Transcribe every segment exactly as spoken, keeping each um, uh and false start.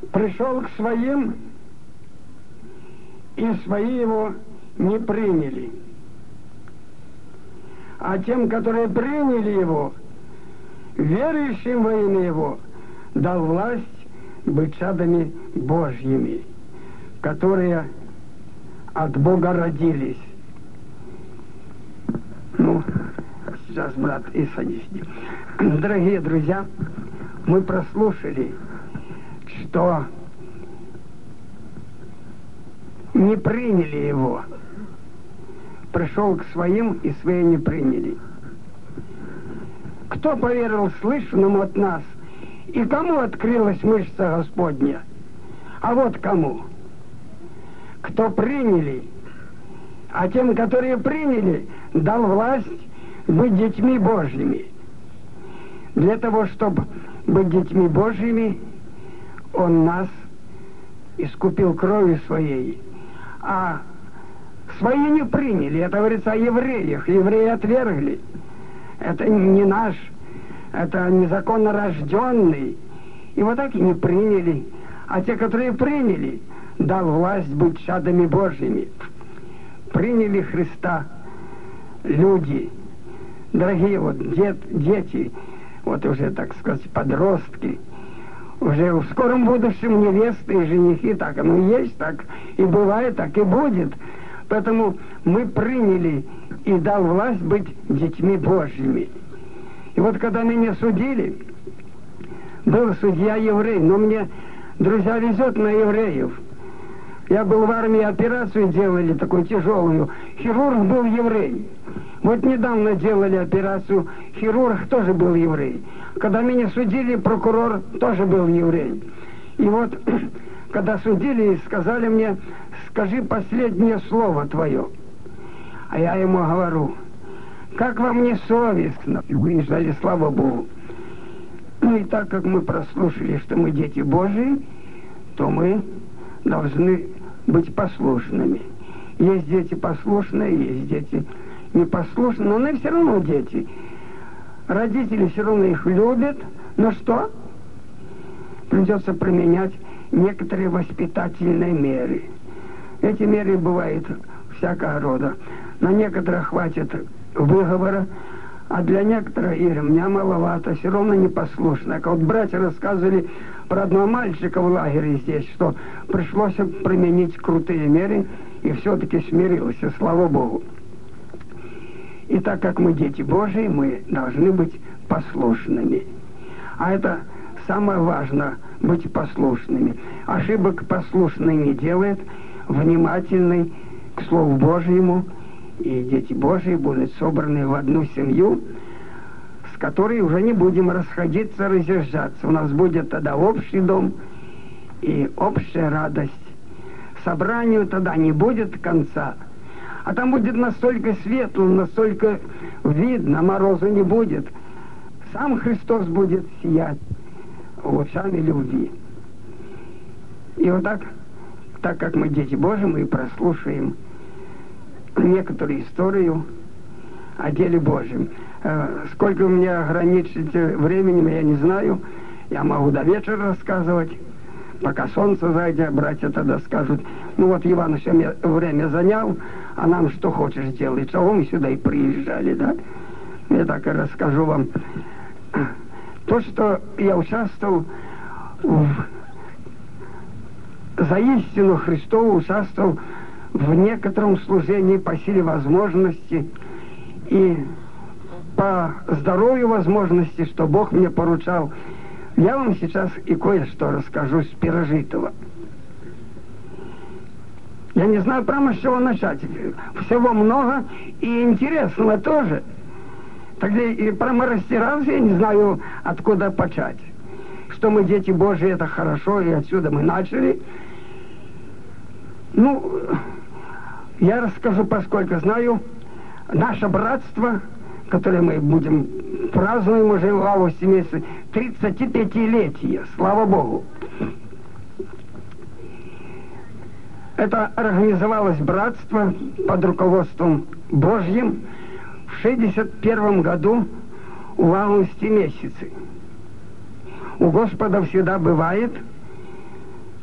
пришел к своим, и свои его не приняли. А тем, которые приняли его, верующим во имя его, дал власть быть чадами Божьими, которые от Бога родились. Ну, сейчас, брат, и садись. Дорогие друзья, мы прослушали, что не приняли его. Пришел к своим, и свои не приняли. Кто поверил слышанному от нас, и кому открылась мышца Господня? А вот кому. Кто приняли, а тем, которые приняли, дал власть быть детьми Божьими. Для того, чтобы быть детьми Божьими, Он нас искупил кровью Своей. А свои не приняли. Это говорится о евреях. Евреи отвергли. Это не наш, это незаконно рожденный. И вот так и не приняли. А те, которые приняли, дал власть быть чадами Божьими. Приняли Христа люди. Дорогие вот дет, дети, вот уже, так сказать, подростки, уже в скором будущем невесты и женихи, так оно и есть, так и бывает, так и будет. Поэтому мы приняли и дал власть быть детьми Божьими. И вот когда меня судили, был судья еврей, но мне, друзья, везет на евреев. Я был в армии, операцию делали такую тяжелую. Хирург был еврей. Вот недавно делали операцию, хирург тоже был еврей. Когда меня судили, прокурор тоже был еврей. И вот, когда судили, сказали мне: скажи последнее слово твое. А я ему говорю: как вам не совестно? И выезжали, слава Богу. Ну и так как мы прослушали, что мы дети Божии, то мы должны быть послушными. Есть дети послушные, есть дети непослушные, но они все равно дети. Родители все равно их любят, но что? Придется применять некоторые воспитательные меры. Эти меры бывают всякого рода. На некоторых хватит выговора, а для некоторых и ремня маловато, все равно непослушно. Как вот братья рассказывали про одного мальчика в лагере здесь, что пришлось применить крутые меры, и все-таки смирился, слава Богу. И так как мы дети Божии, мы должны быть послушными. А это самое важное, быть послушными. Ошибок послушный не делает, внимательный к Слову Божьему, и дети Божьи будут собраны в одну семью, с которой уже не будем расходиться, разъезжаться. У нас будет тогда общий дом и общая радость. Собранию тогда не будет конца. А там будет настолько светло, настолько видно, мороза не будет. Сам Христос будет сиять лучами любви. И вот так, так как мы дети Божьи, мы прослушаем некоторую историю о деле Божьем. Сколько у меня ограничите временем, я не знаю. Я могу до вечера рассказывать. Пока солнце зайдет, братья тогда скажут: ну вот Иван все время занял, а нам что хочешь делать. А мы сюда и приезжали, да? Я так и расскажу вам. То, что я участвовал в... за истину Христову, участвовал в некотором служении по силе возможности и по здоровью возможности, что Бог мне поручал. Я вам сейчас и кое-что расскажу с пережитого. Я не знаю прямо с чего начать. Всего много и интересного тоже. Тогда и прямо растерялся, я не знаю, откуда начать. Что мы дети Божьи, это хорошо, и отсюда мы начали. Ну, я расскажу, поскольку знаю, наше братство, которое мы будем празднуем уже в августе месяце, тридцатипятилетие, слава Богу. Это организовалось братство под руководством Божьим в шестьдесят первом году в августе месяце. У Господа всегда бывает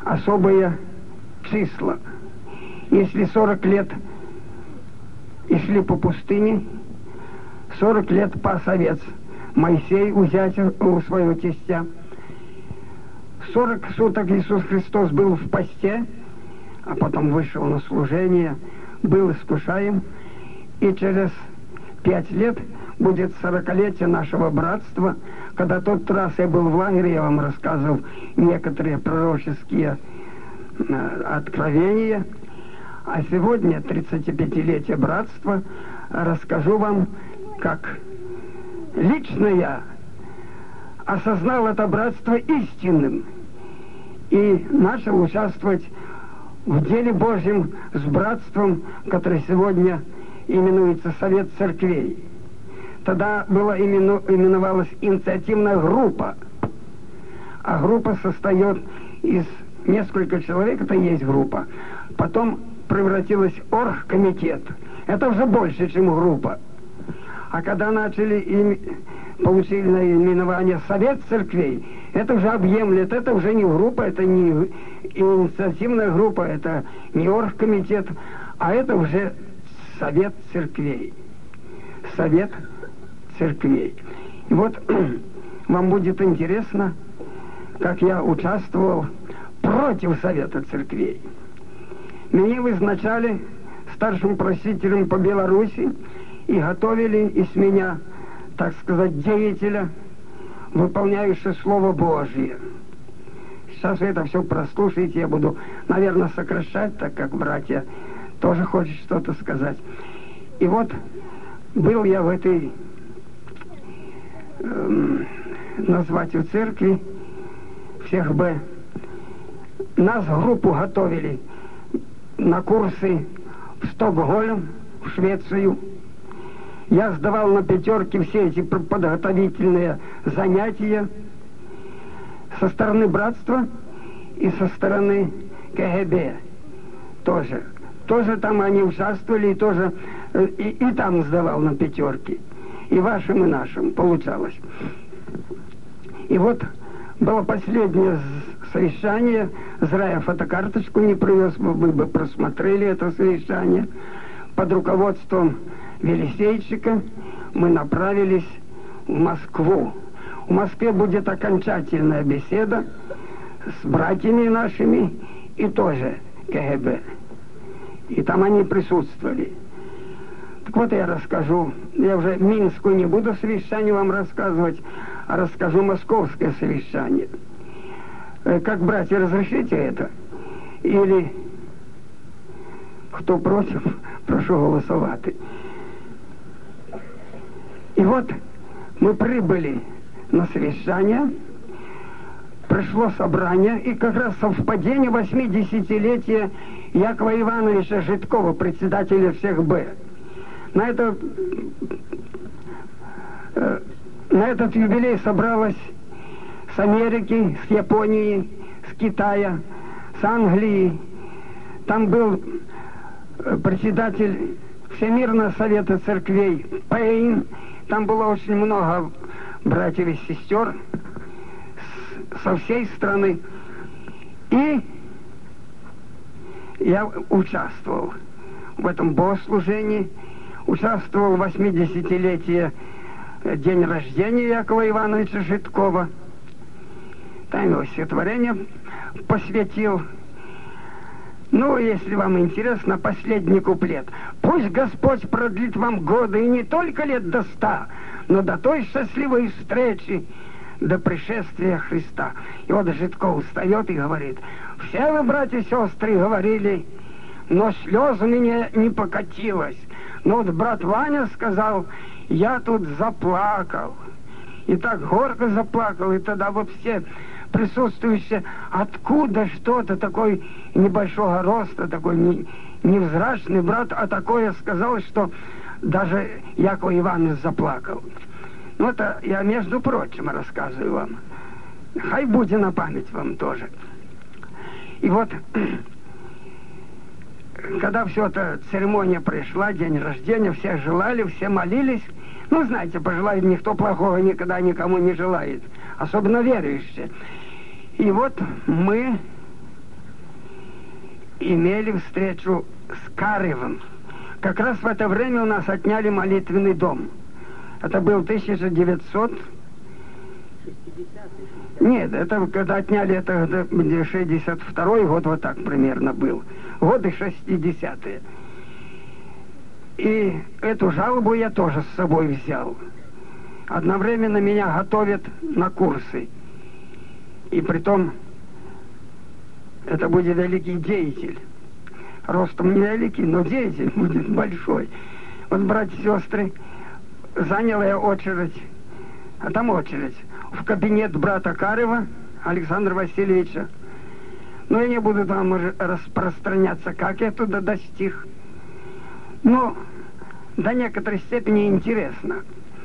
особые числа. Если сорок лет и шли по пустыне, сорок лет пас овец Моисей у зятя, у своего тестя. сорок суток Иисус Христос был в посте, а потом вышел на служение, был искушаем, и через пять лет будет сорокалетие нашего братства, когда тот раз я был в лагере, я вам рассказывал некоторые пророческие э, откровения, а сегодня тридцатипятилетие братства, расскажу вам, как лично я осознал это братство истинным и начал участвовать в деле Божьем с братством, которое сегодня именуется Совет Церквей. Тогда была имену, именовалась инициативная группа, а группа состоит из нескольких человек, это и есть группа. Потом превратилась в оргкомитет. Это уже больше, чем группа. А когда начали им, получили наименование Совет Церквей, это уже объемлет, это уже не группа, это не инициативная группа, это не оргкомитет, а это уже Совет Церквей. Совет Церквей. И вот вам будет интересно, как я участвовал против Совета Церквей. Меня назначали старшим просителем по Беларуси и готовили из меня, так сказать, деятеля, выполняющего Слово Божье. Сейчас вы это все прослушаете, я буду, наверное, сокращать, так как братья тоже хочет что-то сказать. И вот был я в этой, эм, назвать в церкви, всех бы, нас группу готовили на курсы в Стокгольм, в Швецию. Я сдавал на пятерки все эти подготовительные занятия со стороны братства и со стороны КГБ тоже. Тоже там они участвовали, и тоже и, и там сдавал на пятерки. И вашим, и нашим получалось. И вот было последнее совещание. Зря я фотокарточку не привез, вы бы просмотрели это совещание. Под руководством Велисейчика мы направились в Москву. В Москве будет окончательная беседа с братьями нашими и тоже КГБ. И там они присутствовали. Так вот я расскажу, я уже Минскую не буду совещание вам рассказывать, а расскажу московское совещание. Как, братья, разрешите это? Или кто против, прошу голосовать. И вот мы прибыли на совещание, пришло собрание, и как раз совпадение восьмидесятилетия Якова Ивановича Житкова, председателя всех Б. На, это, э, на этот юбилей собралось с Америки, с Японии, с Китая, с Англии. Там был председатель Всемирного совета церквей Пейн. Там было очень много братьев и сестер с, со всей страны. И я участвовал в этом богослужении, участвовал в восьмидесятилетии день рождения Якова Ивановича Житкова. Тайное стихотворение посвятил. Ну, если вам интересно, последний куплет. Пусть Господь продлит вам годы, и не только лет до ста, но до той счастливой встречи, до пришествия Христа. И вот Житков встает и говорит: все вы, братья и сестры, говорили, но слез у меня не покатилось. Но вот брат Ваня сказал, я тут заплакал. И так горько заплакал, и тогда вот все присутствующие, откуда что-то такой небольшого роста, такой не, невзрачный брат, а такое сказал, что даже Яков Иванович заплакал. Ну, это я, между прочим, рассказываю вам. Хай будет на память вам тоже. И вот, когда все это, церемония пришла, день рождения, все желали, все молились. Ну, знаете, пожелает никто плохого никогда никому не желает, особенно верующие. И вот мы имели встречу с Каревым. Как раз в это время у нас отняли молитвенный дом. Это был тысяча девятьсот... Нет, это когда отняли, это шестьдесят второй год, вот так примерно был. Годы шестидесятые. И эту жалобу я тоже с собой взял. Одновременно меня готовят на курсы. И притом это будет великий деятель. Ростом не великий, но деятель будет большой. Вот, братья и сестры, заняла я очередь, а там очередь, в кабинет брата Карева, Александра Васильевича. Но я не буду там распространяться, как я туда достиг. Но до некоторой степени интересно.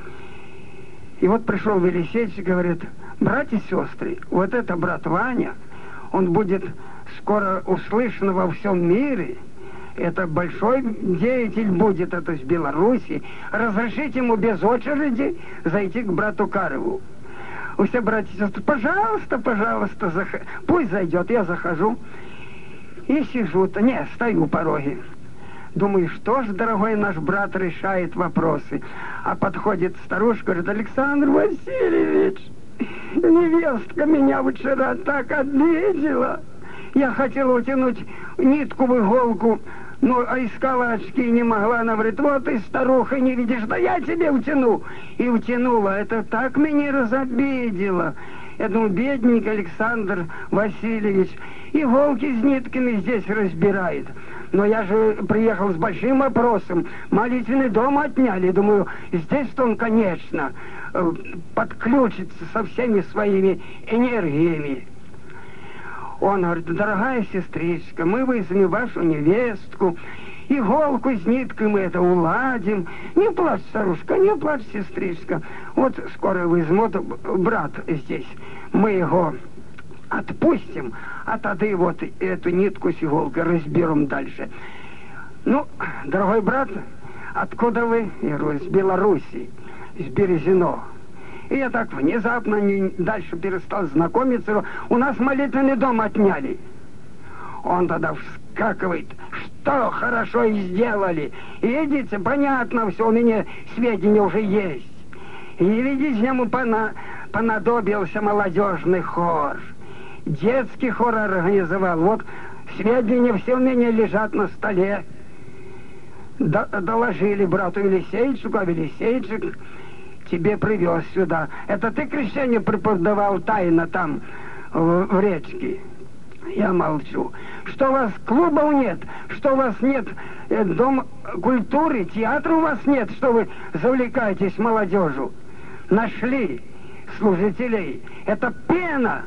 И вот пришел Велисеевич и говорит: братья и сестры, вот это брат Ваня, он будет скоро услышан во всем мире. Это большой деятель будет, это с Беларуси. Разрешите ему без очереди зайти к брату Кареву. Все братья и сестры: пожалуйста, пожалуйста, зах... пусть зайдет. Я захожу и сижу-то, не, стою у пороге. Думаю, что ж, дорогой наш брат решает вопросы. А подходит старушка, говорит: Александр Васильевич, невестка меня вчера так обидела. Я хотела утянуть нитку в иголку, но а искала очки и не могла. Она говорит: вот ты, старуха, не видишь, да я тебе утяну. И утянула. Это так меня разобидело. Я думаю, бедненький Александр Васильевич, иголки с нитками здесь разбирает. Но я же приехал с большим вопросом. Молитвенный дом отняли. Думаю, здесь-то он, конечно, подключится со всеми своими энергиями. Он говорит: дорогая сестричка, мы вызовем вашу невестку, иголку с ниткой мы это уладим. Не плачь, старушка, не плачь, сестричка. Вот скоро возьмут брат здесь. Мы его отпустим, а тогда вот эту нитку с иголкой разберем дальше. Ну, дорогой брат, откуда вы? Я говорю: из Беларуси, из Березино. И я так внезапно не, дальше перестал знакомиться. У нас молитвенный дом отняли. Он тогда вскакивает: что хорошо и сделали. И видите, понятно все, у меня сведения уже есть. И видите, ему пона, понадобился молодежный хор. Детский хор организовал. Вот сведения все у меня лежат на столе. До, доложили брату Елисеевичу, а Елисеевичу тебе привез сюда. Это ты крещение преподавал тайно там, в, в речке? Я молчу. Что у вас клубов нет? Что у вас нет э, дом культуры, театра у вас нет? Что вы завлекаетесь молодежью? Нашли служителей. Это пена,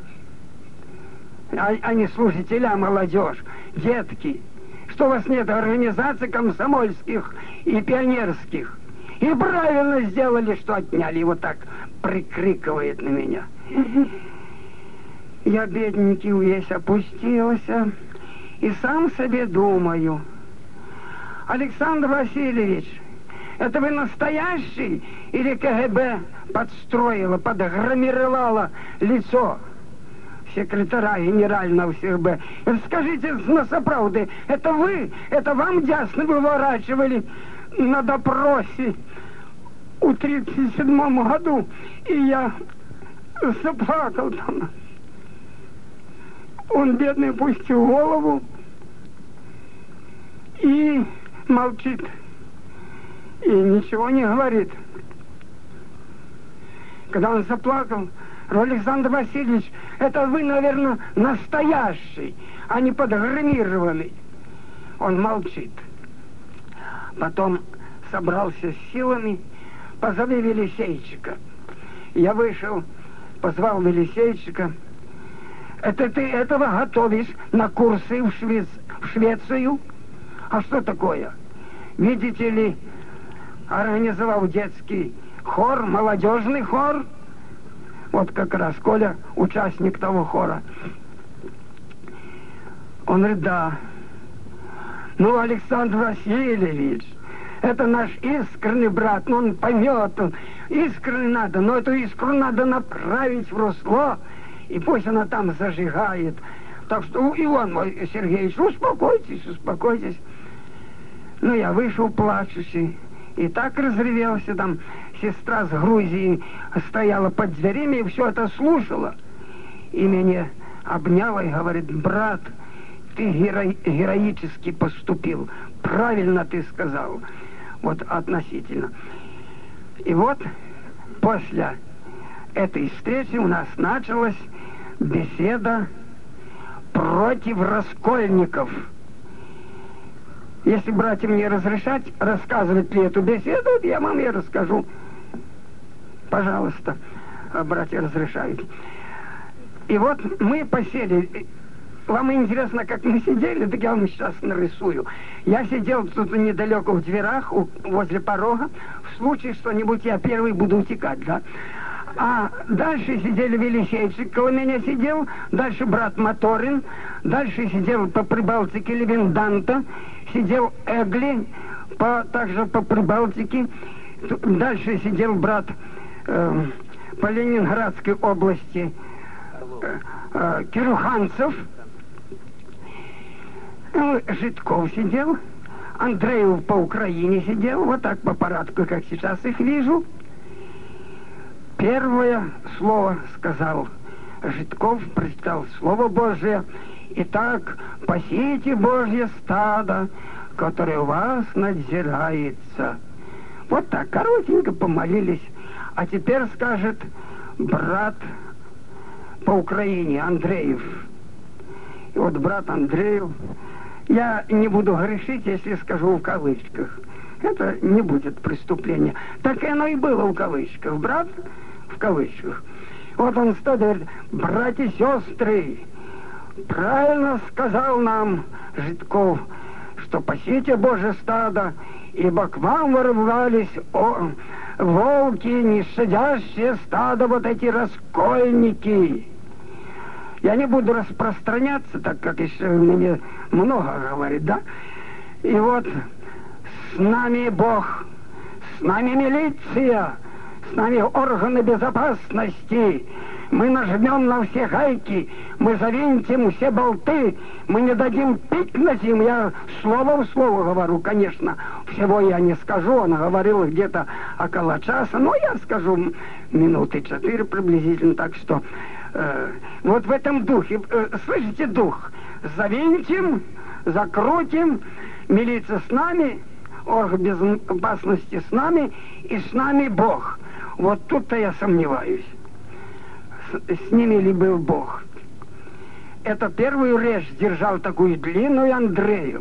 а, а не служители, а молодежь. Детки. Что у вас нет организаций комсомольских и пионерских? И правильно сделали, что отняли. Его так прикрикивает на меня. Я, бедненький, весь опустился и сам себе думаю: Александр Васильевич, это вы настоящий или КГБ подстроило, подгромировало лицо секретаря генерального СБ? Скажите на соправды, это вы, это вам дясно выворачивали на допросе в тридцать седьмом году, и я заплакал там. Он, бедный, пустил голову и молчит, и ничего не говорит. Когда он заплакал: Александр Васильевич, это вы, наверное, настоящий, а не подгримированный. Он молчит. Потом собрался с силами: позови Велисейчика. Я вышел, позвал Велисейчика. Это ты этого готовишь на курсы в, Швец... в Швецию? А что такое? Видите ли, организовал детский хор, молодежный хор. Вот как раз Коля, участник того хора. Он говорит: да. Ну, Александр Васильевич, это наш искренний брат, ну, он поймет, он искренне надо, но эту искру надо направить в русло, и пусть она там зажигает Так что, Иван Сергеевич, успокойтесь, успокойтесь. Ну, я вышел плачущий. И так разревелся, там сестра с Грузии стояла под дверями и все это слушала. И меня обняла и говорит: брат, ты геро... героически поступил, правильно ты сказал. Вот относительно. И вот после этой встречи у нас началась беседа против раскольников. Если братьям мне разрешать рассказывать ли эту беседу, я вам ее расскажу. Пожалуйста, братья разрешают. И вот мы посели. Вам интересно, как мы сидели? Так я вам сейчас нарисую. Я сидел тут недалеко в дверях, у, возле порога. В случае что-нибудь я первый буду утекать, да? А дальше сидели Велисейчик, около меня сидел. Дальше брат Моторин. Дальше сидел по Прибалтике Левинданта. Сидел Эгли, по, также по Прибалтике. Дальше сидел брат э, по Ленинградской области э, э, Кирюханцев. Ну, Житков сидел. Андреев по Украине сидел. Вот так по порядку, как сейчас их вижу. Первое слово сказал Житков, прочитал Слово Божие. Итак, пасите Божье стадо, которое у вас надзирается. Вот так, коротенько помолились. А теперь скажет брат по Украине, Андреев. И вот брат Андреев, я не буду грешить, если скажу в кавычках. Это не будет преступление. Так и оно и было в кавычках. Брат в кавычках. Вот он стоит и говорит: братья и сестры, правильно сказал нам Житков, что пасите Божье стадо, ибо к вам ворвались о, волки, не щадящие стадо, вот эти раскольники. Я не буду распространяться, так как еще мне много говорит, да? И вот с нами Бог, с нами милиция, с нами органы безопасности. Мы нажмем на все гайки, мы завинтим все болты, мы не дадим пикнуть им. Я слово в слово говорю, конечно. Всего я не скажу, он говорил где-то около часа, но я скажу минуты четыре приблизительно, так что э, вот в этом духе, э, слышите, дух, завинтим, закрутим, милиция с нами, орган безопасности с нами, и с нами Бог. Вот тут-то я сомневаюсь. С, с ними ли был Бог? Это первую речь держал такую длинную Андреев.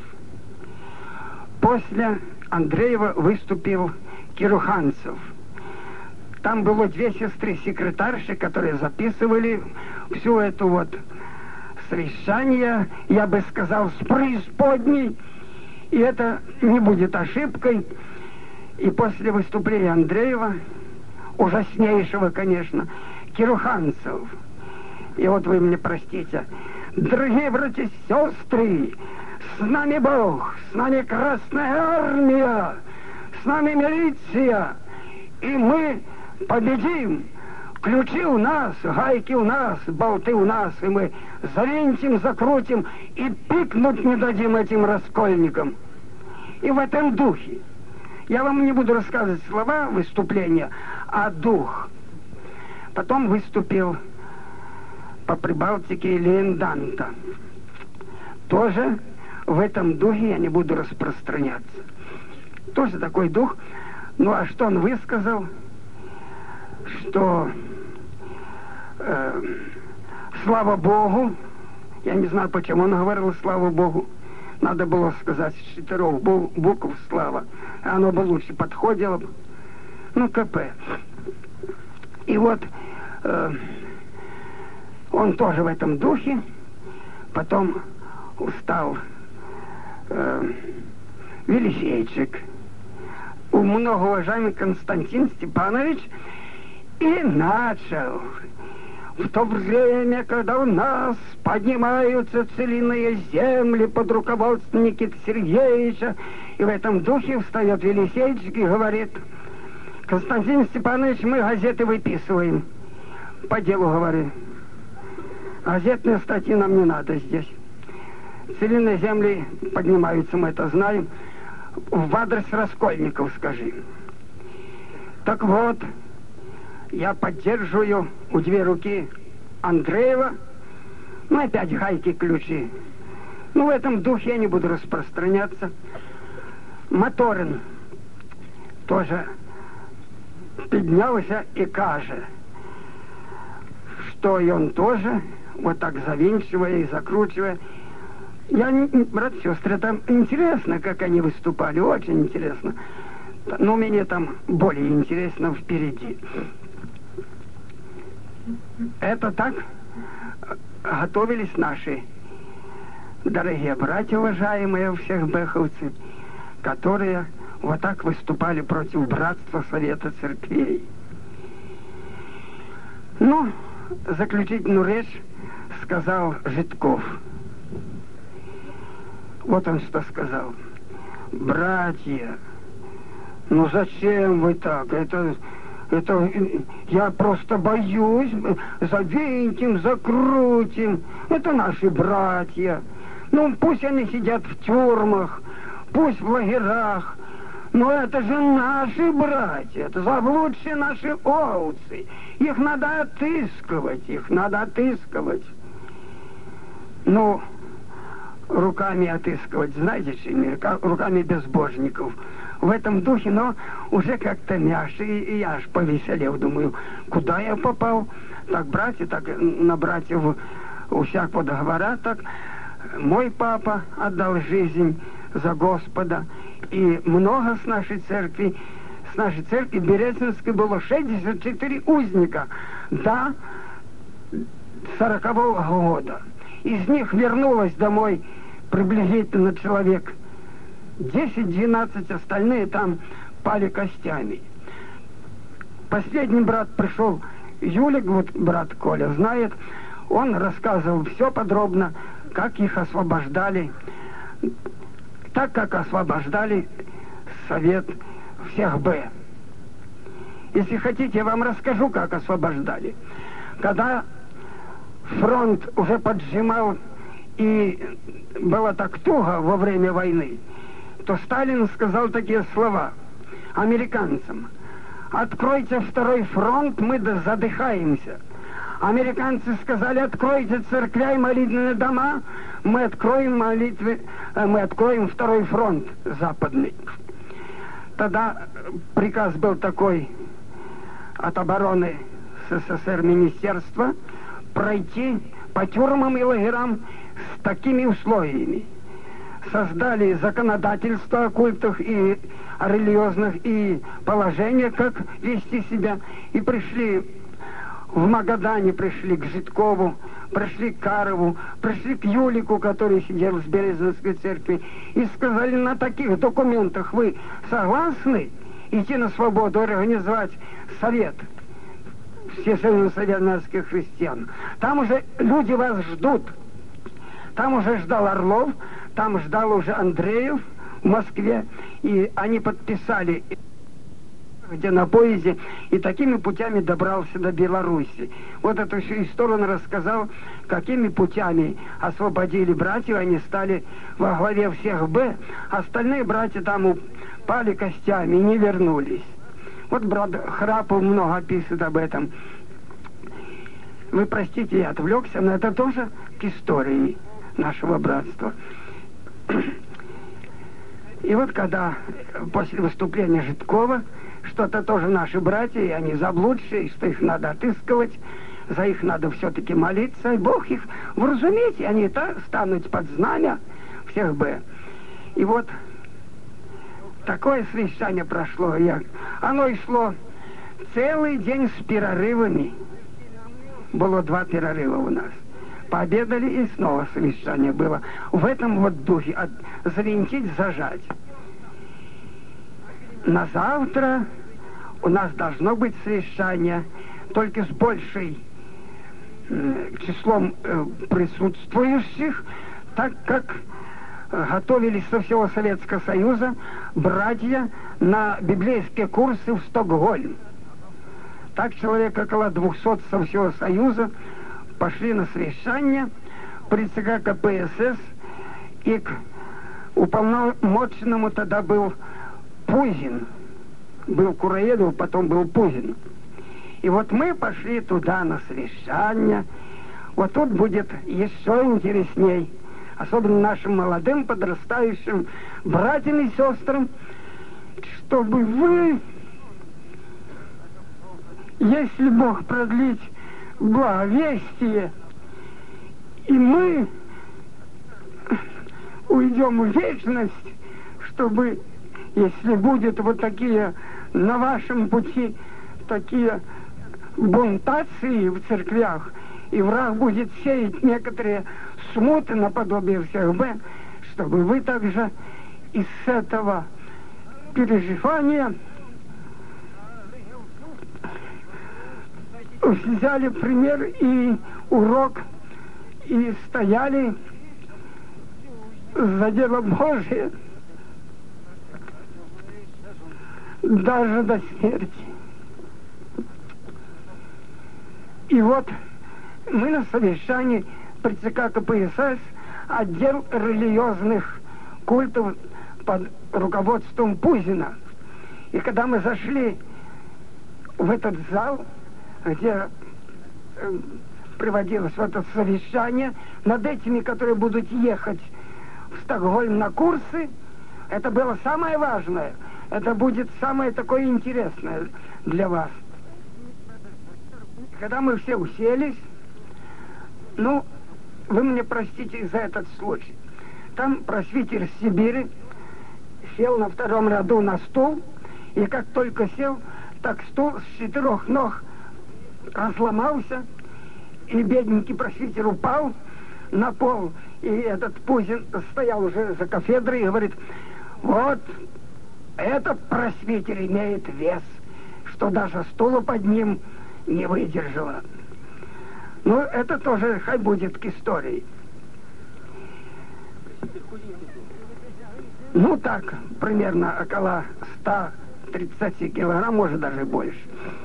После Андреева выступил Кирюханцев. Там было две сестры-секретарши, которые записывали всю эту вот совещание, я бы сказал, с преисподней. И это не будет ошибкой. И после выступления Андреева, ужаснейшего, конечно, Кирюханцев. И вот вы мне простите. Дорогие братья и сестры, с нами Бог, с нами Красная Армия, с нами милиция, и мы победим. Ключи у нас, гайки у нас, болты у нас, и мы завинтим, закрутим и пикнуть не дадим этим раскольникам. И в этом духе. Я вам не буду рассказывать слова выступления, а дух. Потом выступил по Прибалтике Левинданта. Тоже в этом духе я не буду распространяться. Тоже такой дух. Ну а что он высказал? Что э, слава Богу, я не знаю, почему он говорил слава Богу, надо было сказать с четырех букв слава, оно бы лучше подходило. Ну, КП. И вот э, он тоже в этом духе. Потом устал э, Велисейчик, многоуважаемый Константин Степанович, и начал. В то время, когда у нас поднимаются целинные земли под руководством Никиты Сергеевича, и в этом духе встает Велисейчик и говорит: Константин Степанович, мы газеты выписываем. По делу говорю. Газетные статьи нам не надо здесь. Целинные земли поднимаются, мы это знаем. В адрес Раскольников скажи. Так вот, я поддерживаю у две руки Андреева, ну опять гайки, ключи. Ну в этом духе я не буду распространяться. Моторин тоже поднялся и каже, что и он тоже вот так завинчивая и закручивая. Я, брат, сестры, там интересно, как они выступали, очень интересно. Но мне там более интересно впереди. Это так готовились наши дорогие братья, уважаемые всех бэховцы, которые вот так выступали против братства Совета Церквей. Ну, заключительную речь сказал Житков. Вот он что сказал. Братья, ну зачем вы так? Это, это, я просто боюсь, завинтим, закрутим. Это наши братья. Ну, пусть они сидят в тюрьмах, пусть в лагерях, но это же наши братья, это заблудшие наши овцы. Их надо отыскивать, их надо отыскивать. Ну, руками отыскивать, знаете, чем? Руками безбожников. В этом духе, но уже как-то мягче, и я аж повеселел, думаю, куда я попал? Так братья, так на братьев у всякого договора, так мой папа отдал жизнь за Господа, и много с нашей церкви, с нашей церкви Березинской было шестьдесят четыре узника до сорокового года. Из них вернулось домой приблизительно человек десять-двенадцать, остальные там пали костями. Последний брат пришел, Юлик, вот брат Коля знает, он рассказывал все подробно, как их освобождали, так как освобождали Совет всех Б. Если хотите, я вам расскажу, как освобождали. Когда фронт уже поджимал и было так туго во время войны, то Сталин сказал такие слова американцам: откройте второй фронт, мы задыхаемся. Американцы сказали: откройте церквя и молитвенные дома, мы откроем молитвы, мы откроем второй фронт западный. Тогда приказ был такой от обороны СССР министерства пройти по тюрьмам и лагерям с такими условиями. Создали законодательство о культах и о религиозных и положения, как вести себя, и пришли в Магадане, пришли к Житкову, пришли к Карову, пришли к Юлику, который сидел с Березинской церкви, и сказали: на таких документах вы согласны идти на свободу, организовать совет всесоюза советских христиан? Там уже люди вас ждут. Там уже ждал Орлов, там ждал уже Андреев в Москве, и они подписали, где на поезде, и такими путями добрался до Беларуси. Вот эту всю историю он рассказал, какими путями освободили братьев, они стали во главе всех Б, остальные братья там упали костями и не вернулись. Вот брат Храпов много пишет об этом. Вы простите, я отвлекся, но это тоже к истории нашего братства. И вот когда после выступления Житкова, что это тоже наши братья, и они заблудшие, что их надо отыскивать, за их надо все-таки молиться, и Бог их вразумит, и они -то станут под знамя всех Б. И вот такое совещание прошло, я, оно и шло целый день с перерывами. Было два перерыва у нас. Пообедали, и снова совещание было. В этом вот духе, от, завинтить, зажать. На завтра у нас должно быть совещание, только с большим э, числом э, присутствующих, так как э, готовились со всего Советского Союза братья на библейские курсы в Стокгольм. Так человек около двухсот со всего Союза пошли на совещание при ЦК КПСС, и к уполномоченному тогда был Пузин. Был Кураедов, потом был Пузин. И вот мы пошли туда на совещание. Вот тут будет еще интересней. Особенно нашим молодым, подрастающим братьям и сестрам, чтобы вы, если Бог продлить благовестие, и мы уйдем в вечность, чтобы, если будет вот такие на вашем пути такие бунтации в церквях, и враг будет сеять некоторые смуты наподобие всех Б, чтобы вы также из этого переживания взяли пример и урок, и стояли за дело Божие даже до смерти. И вот мы на совещании при ЦК КПСС, отдел религиозных культов под руководством Пузина. И когда мы зашли в этот зал, где э, приводилось вот это совещание, над этими, которые будут ехать в Стокгольм на курсы, это было самое важное. Это будет самое такое интересное для вас. Когда мы все уселись, ну, вы мне простите за этот случай. Там просвитер Сибири сел на втором ряду на стул, и как только сел, так стул с четырех ног разломался, и бедненький просвитер упал на пол, и этот Пузин стоял уже за кафедрой и говорит: вот этот просвитер имеет вес, что даже стула под ним не выдержала. Ну, это тоже хай будет к истории. Ну, так, примерно около ста тридцати килограмм, может, даже больше.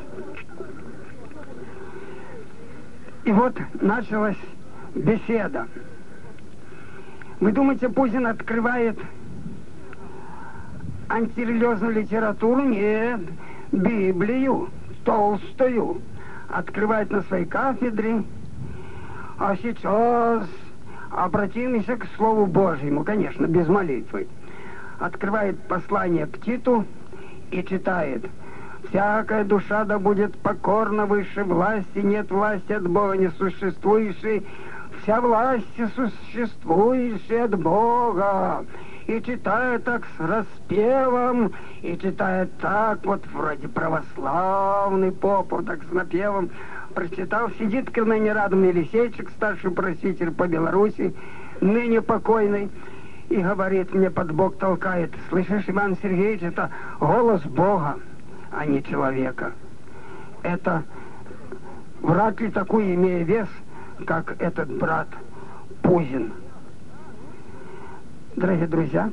И вот началась беседа. Вы думаете, Пузин открывает антирелигиозную литературу? Нет, Библию толстую открывает на своей кафедре. А сейчас обратимся к Слову Божьему, конечно, без молитвы. Открывает послание к Титу и читает: «Всякая душа да будет покорна выше власти, нет власти от Бога не существующей, вся власть существующая от Бога». И читает так с распевом, и читает так, вот вроде православный поп, вот так с напевом прочитал. Сидит ко ныне рядом Елисейчик, старший просвитер по Беларуси, ныне покойный, и говорит мне, под бок толкает: слышишь, Иван Сергеевич, это голос Бога, а не человека. Это вряд ли такой, имея вес, как этот брат Пузин. Дорогие друзья,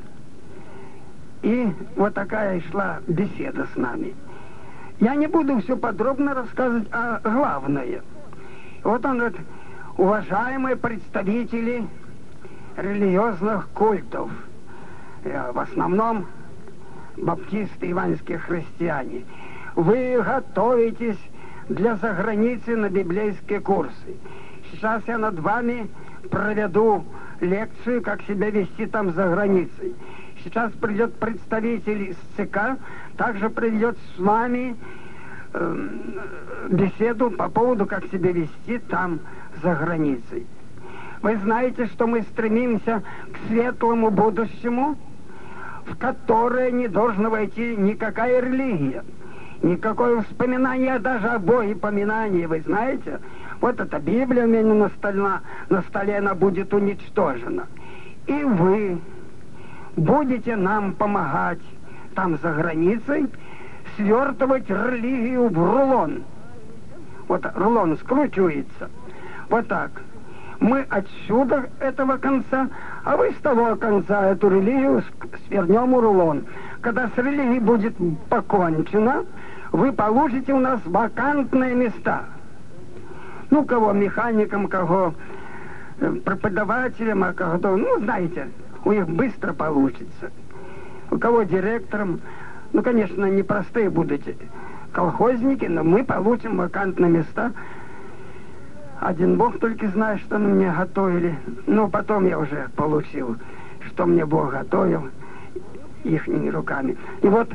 и вот такая шла беседа с нами. Я не буду все подробно рассказывать, а главное. Вот он говорит: уважаемые представители религиозных культов, в основном баптисты, евангельские христиане, вы готовитесь для заграницы на библейские курсы. Сейчас я над вами проведу лекцию, как себя вести там за границей. Сейчас придет представитель из ЦК, также придет с вами э, беседу по поводу, как себя вести там за границей. Вы знаете, что мы стремимся к светлому будущему, в которое не должна войти никакая религия, никакое вспоминание даже о Боге, поминание, вы знаете. Вот эта Библия у меня на столе, на столе, она будет уничтожена. И вы будете нам помогать там за границей свертывать религию в рулон. Вот рулон скручивается. Вот так. Мы отсюда этого конца, а вы с того конца эту религию свернем в рулон. Когда с религией будет покончено, вы получите у нас вакантные места. Ну, кого механиком, кого преподавателем, а кого, ну, знаете, у них быстро получится. У кого директором, ну, конечно, непростые будете колхозники, но мы получим вакантные места. Один Бог только знает, что на мне готовили. Но потом я уже получил, что мне Бог готовил ихними руками. И вот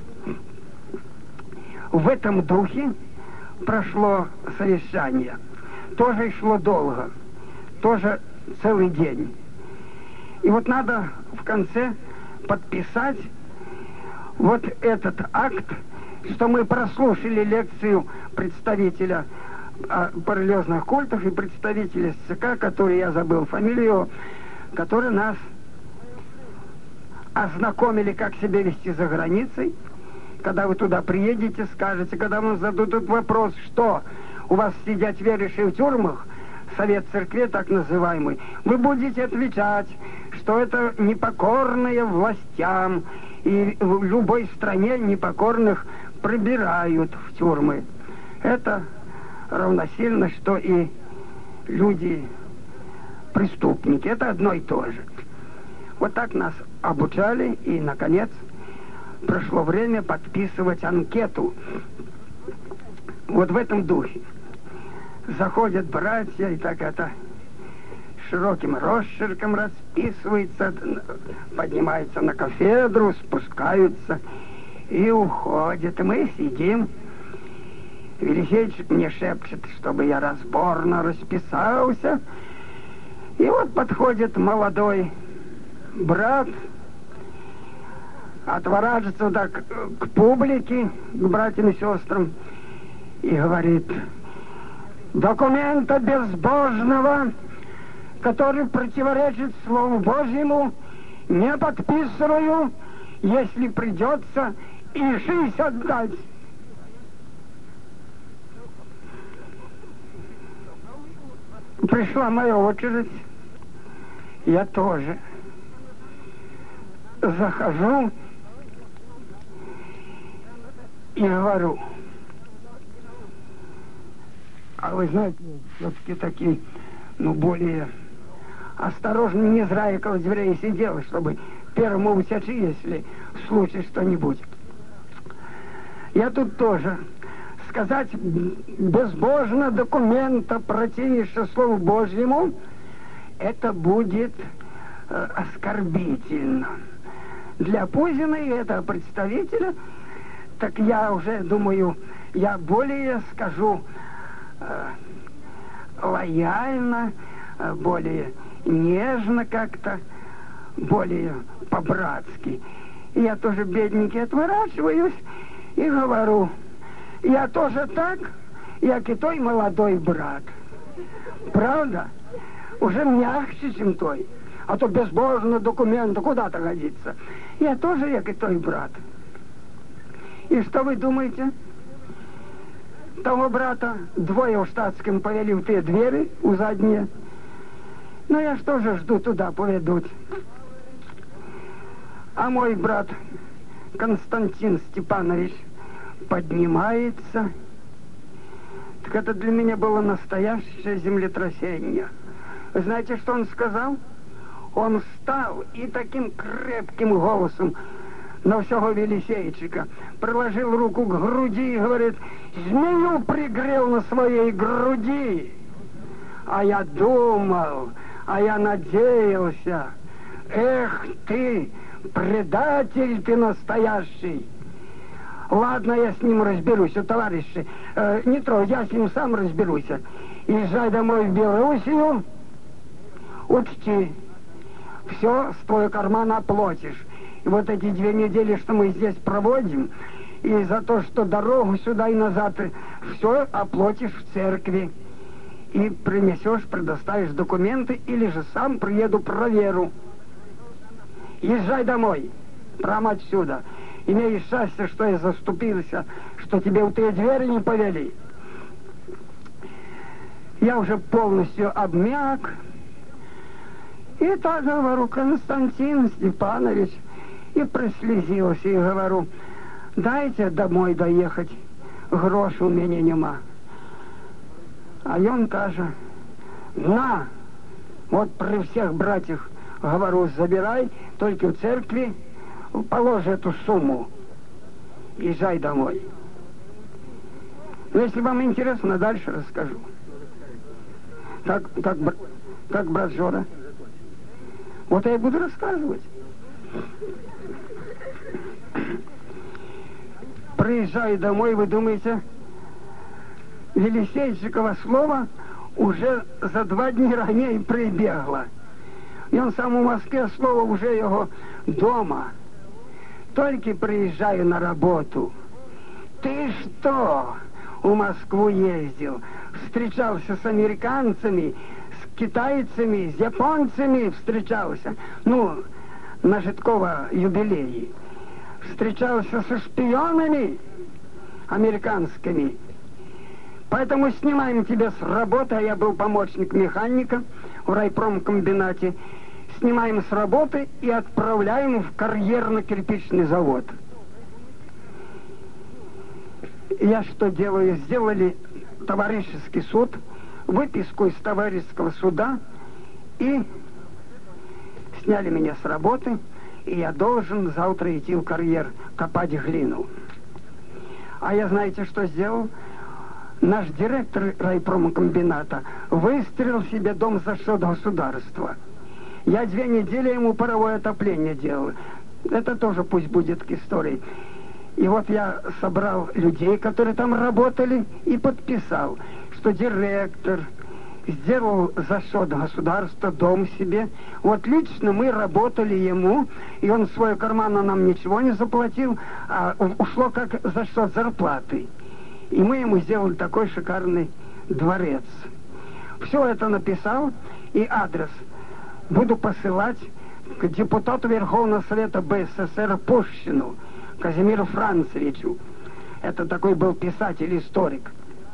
в этом духе прошло совещание. Тоже шло долго. Тоже целый день. И вот надо в конце подписать вот этот акт, что мы прослушали лекцию представителя а, параллельных культов и представителя СЦК, который, я забыл фамилию, которые нас ознакомили, как себя вести за границей. Когда вы туда приедете, скажете, когда вам зададут вопрос, что у вас сидят верующие в тюрьмах, совет церкви так называемый, вы будете отвечать, что это непокорные властям, и в любой стране непокорных пробирают в тюрьмы. Это равносильно, что и люди преступники. Это одно и то же. Вот так нас обучали, и, наконец, пришло время подписывать анкету. Вот в этом духе. Заходят братья, и так это широким росчерком расписывается, поднимаются на кафедру, спускаются и уходят. И мы сидим. Велисейчик мне шепчет, чтобы я разборно расписался. И вот подходит молодой брат, отворачивается так к публике, к братьям и сестрам, и говорит: документа безбожного, который противоречит Слову Божьему, не подписываю, если придется и жизнь отдать. Пришла моя очередь, я тоже захожу и говорю: а вы знаете, все-таки такие, ну, более осторожно, не зря я около дверей сидел, чтобы первому утечь, если в случае что-нибудь. Я тут тоже. Сказать безбожно документа, противившего Слову Божьему, это будет э, оскорбительно. Для Пузина и этого представителя, так я уже думаю, я более скажу э, лояльно, э, более нежно как-то, более по-братски. И я тоже, бедненький, отворачиваюсь и говорю: я тоже так, як и той молодой брат. Правда? Уже мягче, чем той. А то безбожно документа куда-то годится. Я тоже, як и той брат. И что вы думаете? Того брата двое в штатском повели в те двери, у задние. Ну, я что же жду, туда поведут. А мой брат Константин Степанович поднимается. Так это для меня было настоящее землетрясение. Вы знаете, что он сказал? Он встал и таким крепким голосом на всего Велисейчика приложил руку к груди и говорит: змею пригрел на своей груди. А я думал, а я надеялся, эх ты, предатель ты настоящий. Ладно, я с ним разберусь, товарищи. Э, не трогай, я с ним сам разберусь. Езжай домой в Белоруссию, учти, все с твоего кармана оплатишь. И вот эти две недели, что мы здесь проводим, и за то, что дорогу сюда и назад, все оплатишь в церкви. И принесешь, предоставишь документы, или же сам приеду, проверю. Езжай домой, прямо отсюда. Имеешь счастье, что я заступился, что тебе у те двери не повели. Я уже полностью обмяк. И так говорю: Константин Степанович, и прослезился, и говорю: дайте домой доехать, грош у меня нема. А ён каже: на, вот при всех братьях, говорю, забирай, только в церкви положи эту сумму, езжай домой. Но если вам интересно, дальше расскажу. Как, как, как брат Жора. Вот я и буду рассказывать. Приезжаю домой, вы думаете, Елисейчикова слово уже за два дні ранее прибегло. И он сам у Москве, слово уже его дома. Только приезжаю на работу. Ты что? В Москву ездил, встречался с американцами, с китайцами, с японцами встречался. Ну, на Житкова юбилее. Встречался со шпионами американскими. Поэтому снимаем тебя с работы, а я был помощник механика в райпромкомбинате. Снимаем с работы и отправляем в карьерно-кирпичный завод. Я что делаю? Сделали товарищеский суд, выписку из товарищеского суда, и сняли меня с работы, и я должен завтра идти в карьер копать глину. А я, знаете, что сделал? Наш директор райпромокомбината выстроил себе дом за счет государства. Я две недели ему паровое отопление делал. Это тоже пусть будет к истории. И вот я собрал людей, которые там работали, и подписал, что директор сделал за счет государства дом себе. Вот лично мы работали ему, и он в свой карман нам ничего не заплатил, а ушло как за счет зарплаты. И мы ему сделали такой шикарный дворец. Все это написал, и адрес буду посылать к депутату Верховного Совета БССР Пушкину Казимиру Францевичу. Это такой был писатель-историк.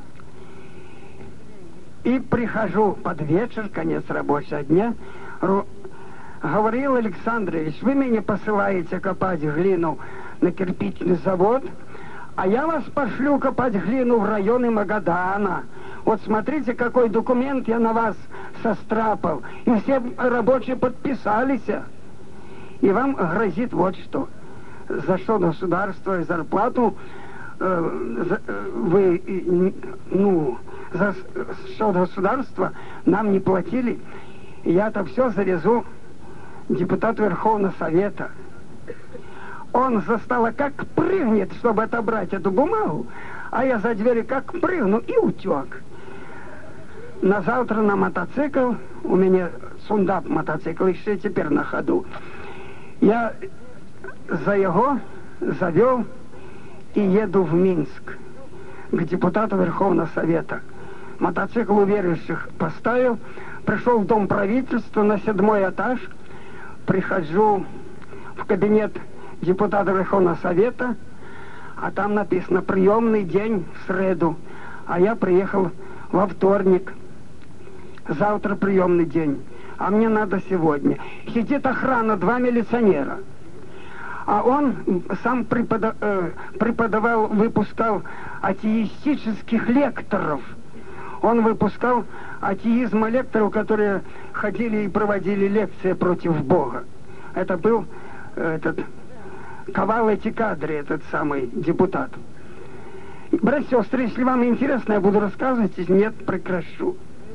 И прихожу под вечер, конец рабочего дня. Говорил: Александрович, вы меня посылаете копать глину на кирпичный завод, а я вас пошлю копать глину в районы Магадана. Вот смотрите, какой документ я на вас сострапал. И все рабочие подписались. И вам грозит вот что. За что государство и зарплату э, за, э, вы, э, ну, за что государства нам не платили. И я-то все завезу депутату Верховного Совета. Он за стола как прыгнет, чтобы отобрать эту бумагу, а я за двери как прыгну и утек. На завтра на мотоцикл, у меня сундап мотоцикл еще теперь на ходу, я за его завел и еду в Минск к депутату Верховного Совета. Мотоцикл у верующих поставил, пришел в Дом правительства на седьмой этаж, прихожу в кабинет депутата Верховного Совета, а там написано приемный день в среду, а я приехал во вторник. Завтра приемный день, а мне надо сегодня. Сидит охрана, два милиционера. А он сам преподав, э, преподавал, выпускал атеистических лекторов. Он выпускал атеизма лекторов, которые ходили и проводили лекции против Бога. Это был э, этот Ковал эти кадры, этот самый депутат. Братья и сестры, если вам интересно, я буду рассказывать, если нет, прекращу.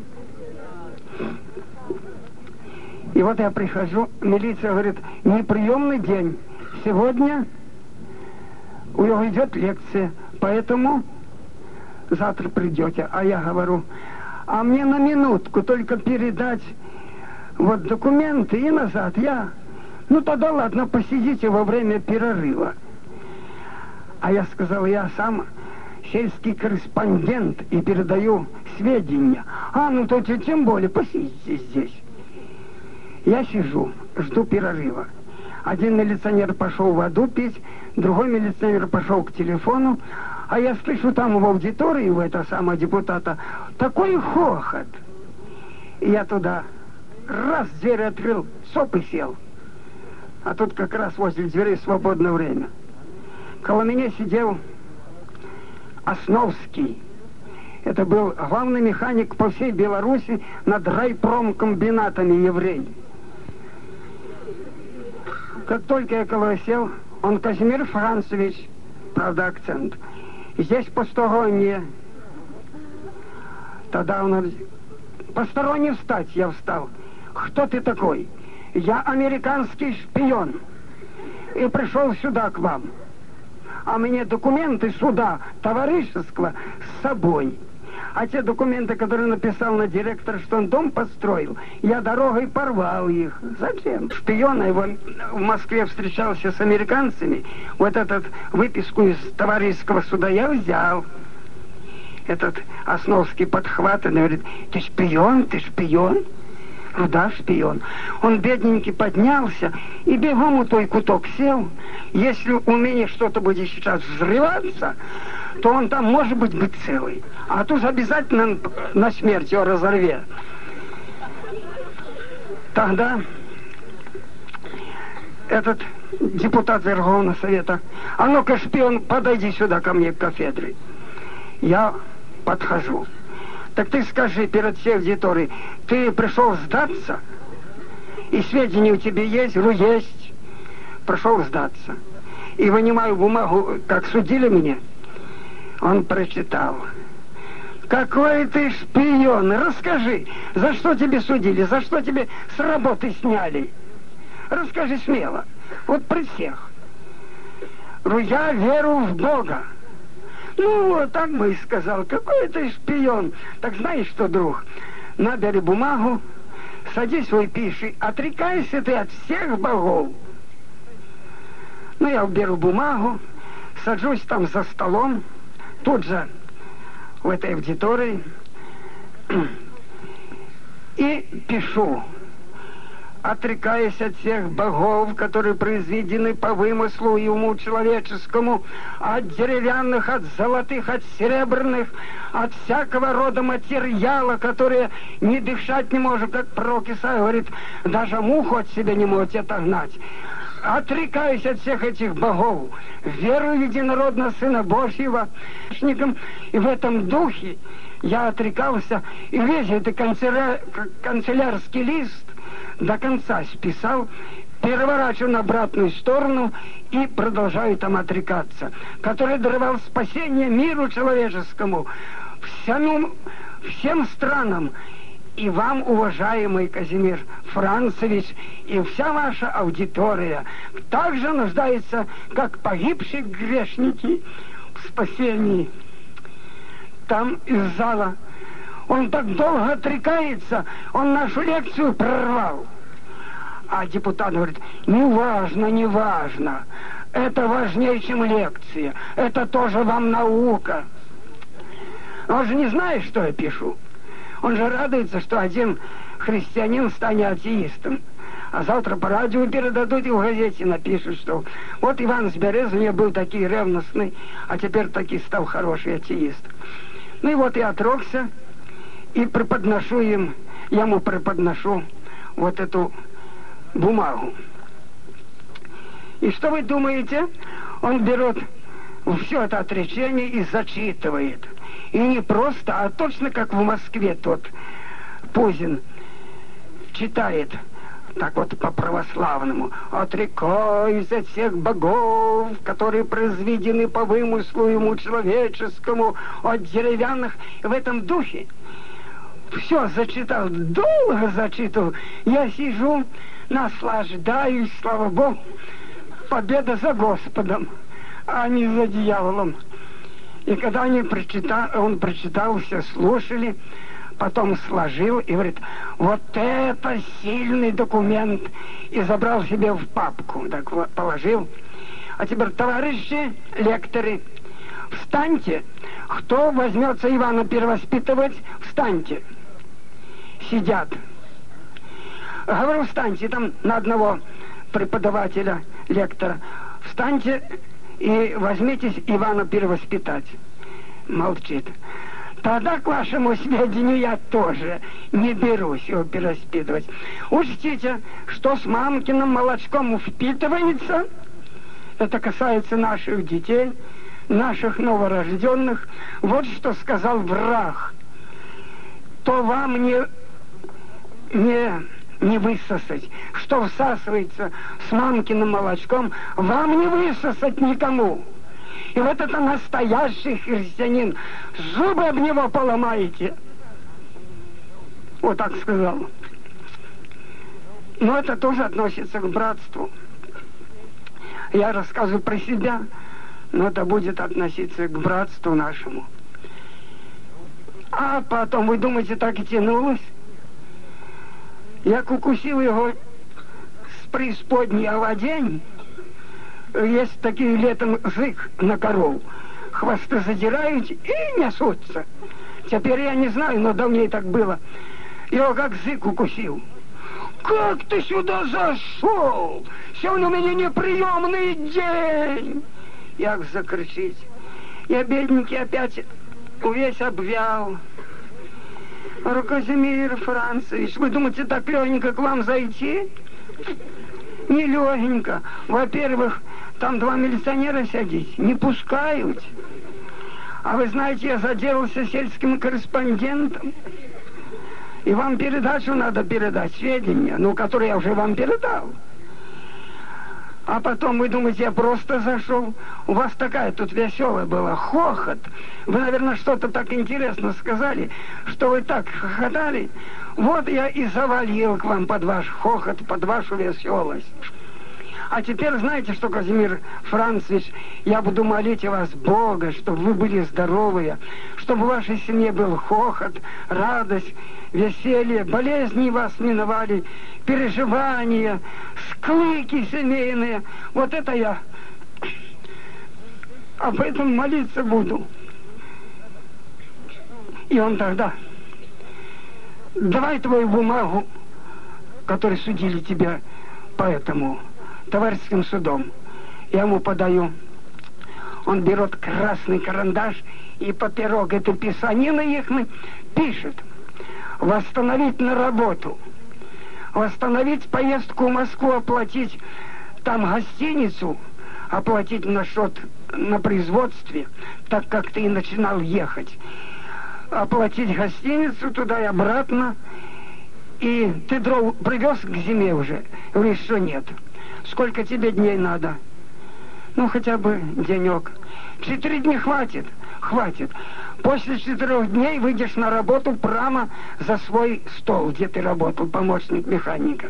И вот я прихожу, милиция говорит: неприемный день. Сегодня у него идет лекция, поэтому завтра придете. А я говорю: а мне на минутку только передать вот документы и назад. Я, ну тогда ладно, посидите во время перерыва. А я сказал: я сам сельский корреспондент и передаю сведения. А, ну то тем более, посидите здесь. Я сижу, жду перерыва. Один милиционер пошел воду пить, другой милиционер пошел к телефону, а я слышу там в аудитории у этого самого депутата такой хохот. И я туда раз дверь открыл, соп и сел. А тут как раз возле дверей свободное время. Коло меня сидел Основский. Это был главный механик по всей Беларуси над райпромкомбинатами еврей. Как только я колосел, он Казимир Францевич, правда акцент, здесь посторонние. Тогда он... Посторонний встать, я встал. Кто ты такой? Я американский шпион. И пришел сюда к вам. А мне документы суда товарищеского с собой. А те документы, которые написал на директор, что он дом построил, я дорогой порвал их. Зачем? Шпион его в Москве встречался с американцами. Вот этот выписку из товарищеского суда я взял. Этот Основский подхватывает и говорит: ты шпион, ты шпион? Ну да, шпион. Он бедненький поднялся и бегом у той куток сел. Если у меня что-то будет сейчас взрываться, то он там может быть быть целый. А тут обязательно на смерть его разорвет. Тогда этот депутат Верховного Совета: а ну-ка, шпион, подойди сюда ко мне к кафедре. Я подхожу. Так ты скажи перед всей аудиторией, ты пришел сдаться? И сведения у тебя есть? Ну, есть. Пришел сдаться. И вынимаю бумагу, как судили меня. Он прочитал. Какой ты шпион! Расскажи, за что тебе судили? За что тебе с работы сняли? Расскажи смело. Вот при всех. Ну, я верю в Бога. Ну, вот так бы и сказал. Какой ты шпион? Так знаешь что, друг? Набери бумагу, садись свой пиши, отрекайся ты от всех богов. Ну, я беру бумагу, сажусь там за столом, тут же в этой аудитории, и пишу: отрекаясь от всех богов, которые произведены по вымыслу и уму человеческому, от деревянных, от золотых, от серебряных, от всякого рода материала, которые не дышать не может, как пророк Исаия говорит, даже муху от себя не можете отогнать. Отрекаюсь от всех этих богов, верую в единородного Сына Божьего, и в этом духе я отрекался, и весь этот канцеля... канцелярский лист до конца списал, переворачиваю на обратную сторону и продолжаю там отрекаться, который даровал спасение миру человеческому, всему, всем странам, и вам, уважаемый Казимир Францевич, и вся ваша аудитория также нуждается, как погибшие грешники, в спасении. Там из зала он так долго отрекается, он нашу лекцию прорвал. А депутат говорит: не важно, не важно, это важнее, чем лекция, это тоже вам наука. Он же не знает, что я пишу. Он же радуется, что один христианин станет атеистом. А завтра по радио передадут и в газете напишут, что вот Иван с Березовым был такой ревностный, а теперь таки стал хороший атеист. Ну и вот я отрекся и преподношу им, я ему преподношу вот эту бумагу. И что вы думаете? Он берет все это отречение и зачитывает. И не просто, а точно как в Москве тот Пузин читает, так вот по-православному: отрекаюсь от всех богов, которые произведены по вымыслу ему человеческому, от деревянных. В этом духе все зачитал, долго зачитал. Я сижу, наслаждаюсь, слава Богу, победа за Господом, а не за дьяволом. И когда они прочитали, он прочитал, все слушали, потом сложил и говорит: вот это сильный документ, и забрал себе в папку, так вот положил. А теперь, товарищи лекторы, встаньте, кто возьмется Ивана перевоспитывать, встаньте. Сидят. Говорю: встаньте, там на одного преподавателя, лектора, встаньте и возьмитесь Ивана перевоспитать. Молчит. Тогда, к вашему сведению, я тоже не берусь его перевоспитывать. Учтите, что с мамкиным молочком впитывается, это касается наших детей, наших новорожденных, вот что сказал враг. То вам не, не, не высосать, что всасывается с мамкиным молочком, вам не высосать никому. И вот это настоящий христианин, зубы об него поломаете. Вот так сказал. Но это тоже относится к братству. Я рассказываю про себя, но это будет относиться к братству нашему. А потом, вы думаете, так и тянулось? Я укусил его с преисподней оводень. Есть такие летом зык на коров. Хвосты задирают и несутся. Теперь я не знаю, но давнее так было. Его как зык укусил. Как ты сюда зашел? Сегодня у меня неприемный день. Як закричить. Я, бедненький, опять весь обвял. Казимир Францевич, вы думаете, так легенько к вам зайти? Не легенько. Во-первых, там два милиционера сидеть, не пускают. А вы знаете, я заделался сельским корреспондентом. И вам передачу надо передать, сведения, ну, которые я уже вам передал. А потом, вы думаете, я просто зашел? У вас такая тут веселая была, хохот. Вы, наверное, что-то так интересно сказали, что вы так хохотали. Вот я и завалил к вам под ваш хохот, под вашу веселость. А теперь знаете что, Казимир Францевич, я буду молить вас Бога, чтобы вы были здоровые, чтобы в вашей семье был хохот, радость, веселье, болезни вас миновали, переживания, склыки семейные. Вот это я об этом молиться буду. И он тогда: давай твою бумагу, которой судили тебя по этому товарищеским судом. Я ему подаю. Он берет красный карандаш и поперек этой писанины их пишет: восстановить на работу, восстановить поездку в Москву, оплатить там гостиницу, оплатить на счет на производстве, так как ты и начинал ехать, оплатить гостиницу туда и обратно. И ты дров привез к зиме уже? Говоришь, что нет. Сколько тебе дней надо? Ну, хотя бы денек. Четыре дня хватит? Хватит. После четырех дней выйдешь на работу прямо за свой стол, где ты работал, помощник механика.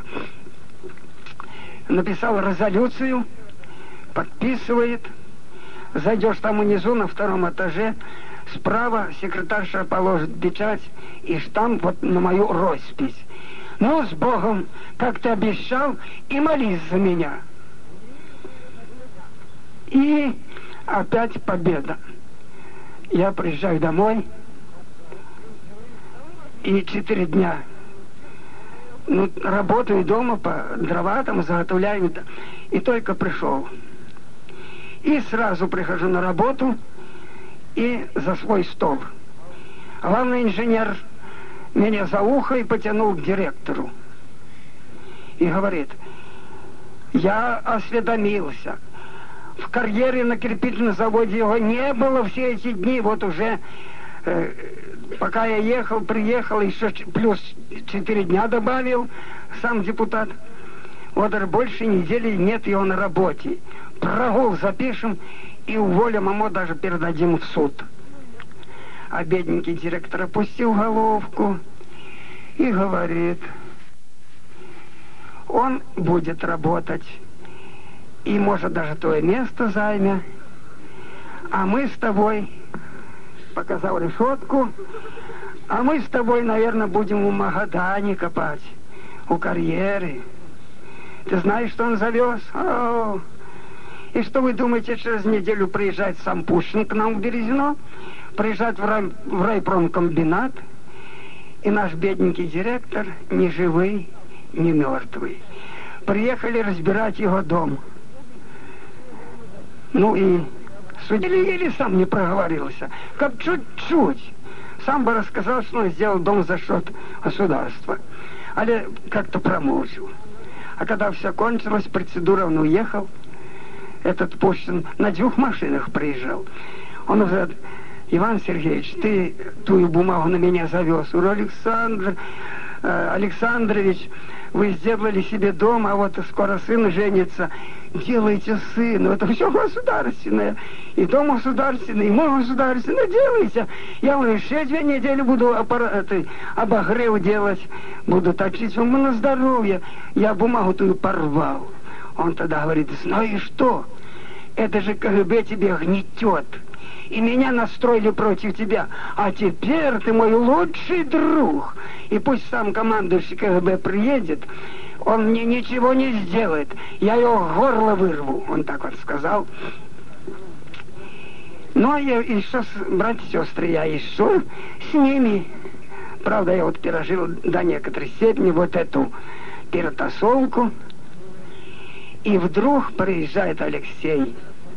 Написал резолюцию, подписывает. Зайдешь там внизу на втором этаже, справа секретарша положит печать и штамп вот на мою роспись. Ну, с Богом, как ты обещал, и молись за меня. И опять победа. Я приезжаю домой, и четыре дня, ну, работаю дома, по дрова там заготовляю, и только пришел. И сразу прихожу на работу, и за свой стол. Главный инженер меня за ухо и потянул к директору. И говорит: я осведомился. В карьере на кирпичном заводе его не было все эти дни. Вот уже, э, пока я ехал, приехал, еще плюс четыре дня добавил сам депутат. Вот больше недели нет его на работе. Прогул запишем и уволим, а мы даже передадим в суд. А бедненький директор опустил головку и говорит: он будет работать и, может, даже твое место займет, а мы с тобой, показал решетку, а мы с тобой, наверное, будем у Магадане копать, у карьеры. Ты знаешь, что он завез? О, и что вы думаете, через неделю приезжать сам Пушкин к нам в Березино, приезжать в, рай, в райпромкомбинат, и наш бедненький директор, ни живый, ни мертвый. Приехали разбирать его дом. Ну и судили, или сам не проговорился. Как чуть-чуть. Сам бы рассказал, что он сделал дом за счет государства. Але как-то промолчил. А когда все кончилось, процедура, он уехал. этот Пущин на двух машинах приезжал. Он говорит: Иван Сергеевич, ты ту бумагу на меня завез. Говорю: Александр э, Александрович, вы сделали себе дом, а вот скоро сын женится. Делайте сыну, это все государственное. И дом государственный, и мой государственный, делайте. Я говорю: еще две недели буду аппарат, обогрев делать, буду точить вам на здоровье. Я бумагу ту порвал. Он тогда говорит: знаешь что, это же КГБ тебя гнетет. И меня настроили против тебя. А теперь ты мой лучший друг. И пусть сам командующий КГБ приедет, он мне ничего не сделает. Я его горло вырву. Он так вот сказал. Ну, а я еще, братья и сестры, я еще с ними. Правда, я вот пережил до некоторой степени вот эту перетасовку. И вдруг приезжает Алексей.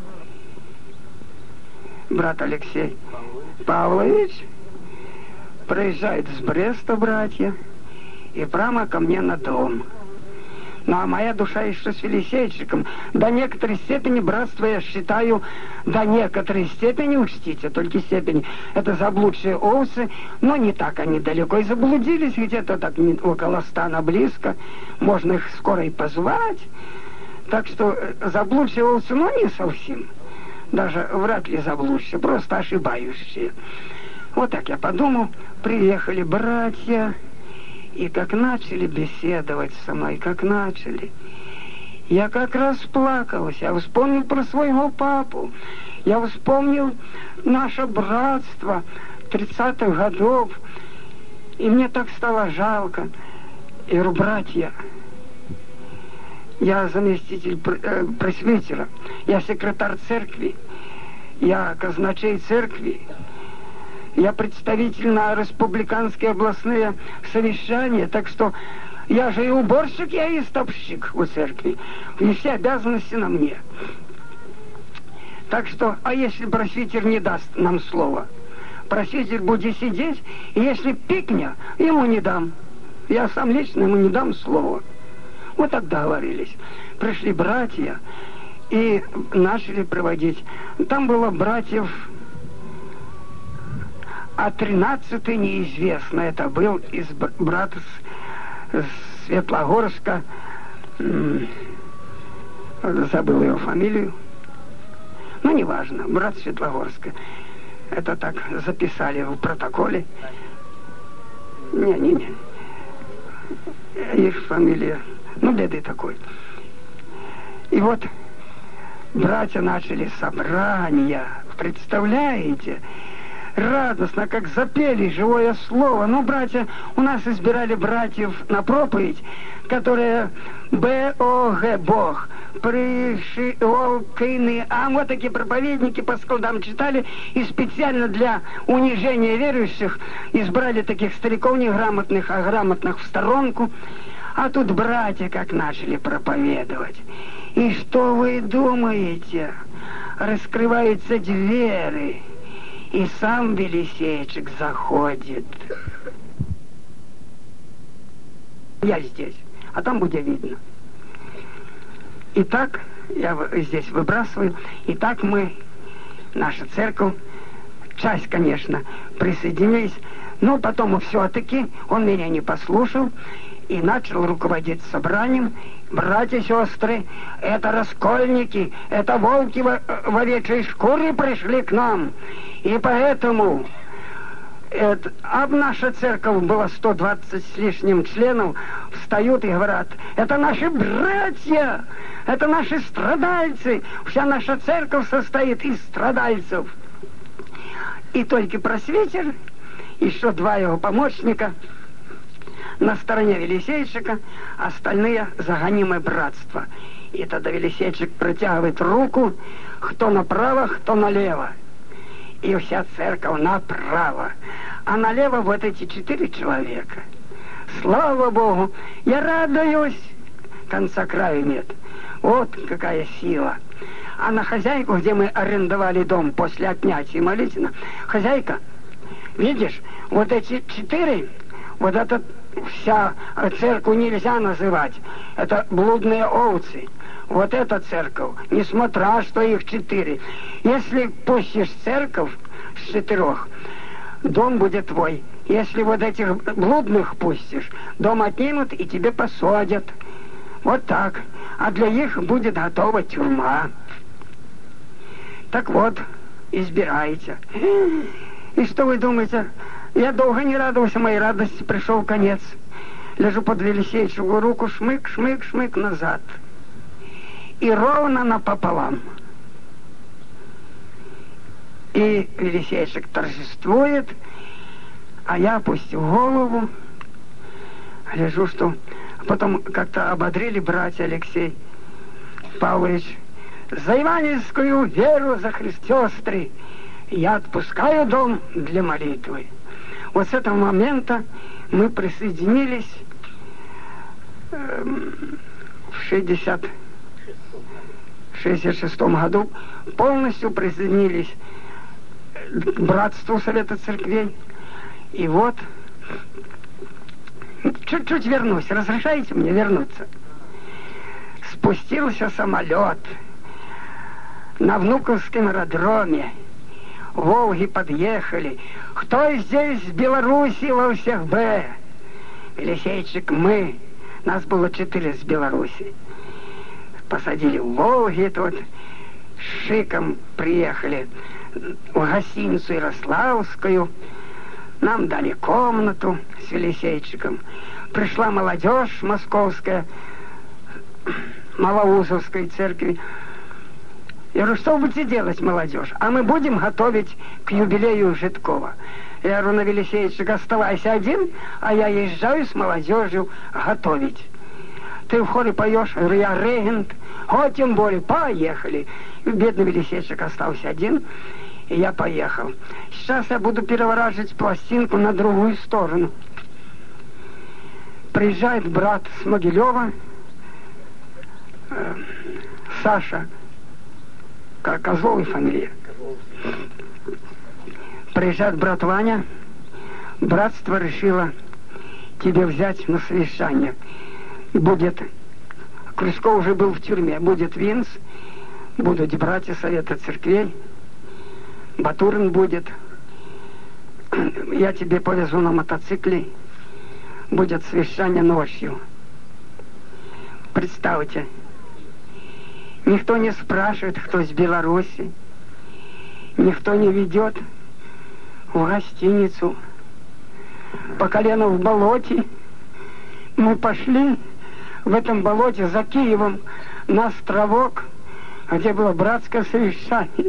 Брат Алексей Павлович приезжает с Бреста, братья, и прямо ко мне на дом. Ну, а моя душа еще с Елисейчиком. До некоторой степени братство я считаю, до некоторой степени, учтите, только степени, это заблудшие овцы, но не так они далеко и заблудились, где-то так не, около стана близко, можно их скоро и позвать. Так что заблудшие овцы, но не совсем. Даже вряд ли заблудшие, просто ошибающие. Вот так я подумал, приехали братья, и как начали беседовать со мной, как начали. Я как раз плакался, я вспомнил про своего папу, я вспомнил наше братство тридцатых годов, и мне так стало жалко. Я говорю: братья, я заместитель э, пресвитера, я секретарь церкви, я казначей церкви, я представитель на республиканские областные совещания, так что я же и уборщик, я и стопщик у церкви, и все обязанности на мне. Так что, а если пресвитер не даст нам слова, пресвитер будет сидеть, и если пикня, ему не дам, я сам лично ему не дам слова. Вот так договорились. Пришли братья и начали проводить. Там было братьев, а тринадцатый неизвестно. Это был из брат с Светлогорска. Забыл его фамилию. Ну, неважно. Брат Светлогорска. Это так записали в протоколе. Не-не-не. Их фамилия... Ну, беды такой. И вот братья начали собрания. Представляете? Радостно, как запели живое слово. Ну, братья, у нас избирали братьев на проповедь, которые Б-О-Г, Бог, пришел кыны. А вот такие проповедники по складам читали, и специально для унижения верующих избрали таких стариков неграмотных, а грамотных в сторонку. А тут братья как начали проповедовать. И что вы думаете? Раскрываются двери, и сам Елисейчик заходит. Я здесь, а там будет видно. Итак, я здесь выбрасываю. Итак, мы, наша церковь, часть, конечно, присоединились, но потом все-таки он меня не послушал и начал руководить собранием. Братья и сестры, это раскольники, это волки в, в овечьей шкуре пришли к нам. И поэтому, это, а наша церковь была сто двадцать с лишним членов, встают и говорят: это наши братья, это наши страдальцы, вся наша церковь состоит из страдальцев. И только пресвитер, еще два его помощника, на стороне Елисейчика, остальные за гонимое братство. И тогда Елисейчик протягивает руку, кто направо, кто налево. И вся церковь направо. А налево вот эти четыре человека. Слава Богу, я радуюсь. Конца краю нет. Вот какая сила. А на хозяйку, где мы арендовали дом после отнятия молитвенно, хозяйка, видишь, вот эти четыре, вот этот вся церковь нельзя называть. Это блудные овцы. Вот эта церковь, несмотря, что их четыре. Если пустишь церковь с четырех, дом будет твой. Если вот этих блудных пустишь, дом отнимут и тебе посадят. Вот так. А для них будет готова тюрьма. Так вот, избирайте. И что вы думаете? Я долго не радовался, моей радости пришел конец. Лежу под Елисеевичеву руку, шмык, шмык, шмык назад. И ровно напополам. И Елисеевичек торжествует, а я опустил голову, лежу, что... Потом как-то ободрили братья Алексей Павлович. За евангельскую веру, за сестры, я отпускаю дом для молитвы. Вот с этого момента мы присоединились э, в шестьдесят шестом году, полностью присоединились к братству Совета Церквей. И вот, чуть-чуть вернусь, разрешаете мне вернуться? Спустился самолет на Внуковском аэродроме. Волги подъехали. Кто здесь с Беларуси во всех Б? Елисейчик, мы. Нас было четыре с Беларуси. Посадили в Волги тут. С шиком приехали в гостиницу Ярославскую. Нам дали комнату с Елисейчиком. Пришла молодежь московская, Малоузовской церкви. Я говорю, что вы будете делать, молодежь? А мы будем готовить к юбилею Житкова. Я говорю, на Елисеевичек, оставайся один, а я езжаю с молодежью готовить. Ты в хоре поешь? Я говорю, я регент. О, тем более, поехали. И бедный Елисеевичек остался один, и я поехал. Сейчас я буду переворачивать пластинку на другую сторону. Приезжает брат с Могилева, э, Саша, Козловой фамилия. Приезжает брат Ваня. Братство решило тебе взять на совещание. Будет... Крюшко уже был в тюрьме. Будет Винс, будут братья Совета Церквей, Батурин будет. Я тебе повезу на мотоцикле. Будет совещание ночью. Представьте. Никто не спрашивает, кто из Беларуси. Никто не ведет в гостиницу. По колено в болоте. Мы пошли в этом болоте за Киевом на островок, где было братское совещание.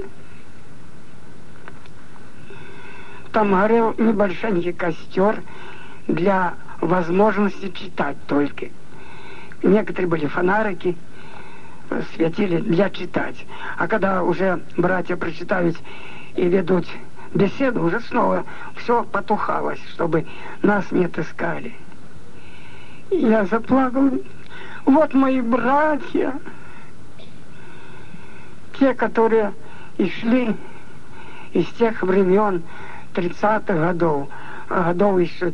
Там горел небольшой костер для возможности читать только. Некоторые были фонарики, светили для читать. А когда уже братья прочитают и ведут беседу, уже снова все потухалось, чтобы нас не отыскали. Я заплакал. Вот мои братья, те, которые и шли из тех времен, тридцатых годов, годов еще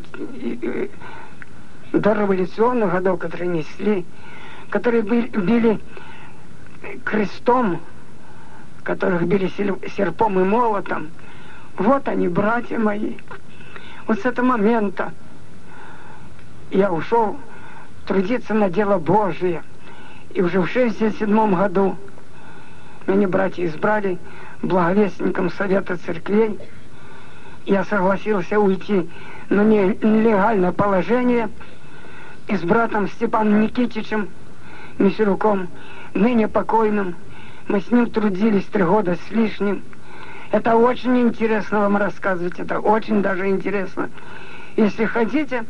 до революционных годов, которые несли, которые били, били крестом, которых били серпом и молотом. Вот они, братья мои. Вот с этого момента я ушел трудиться на дело Божие. И уже в шестьдесят седьмом году меня братья избрали благовестником Совета Церквей. Я согласился уйти на нелегальное положение и с братом Степаном Никитичем Мисюруком, ныне покойным. Мы с ним трудились три года с лишним. Это очень интересно вам рассказывать, это очень даже интересно. Если хотите,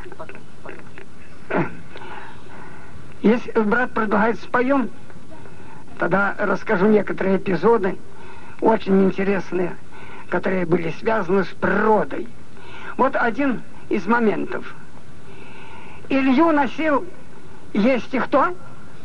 если брат предлагает споем, тогда расскажу некоторые эпизоды, очень интересные, которые были связаны с природой. Вот один из моментов. Илью носил, есть и кто?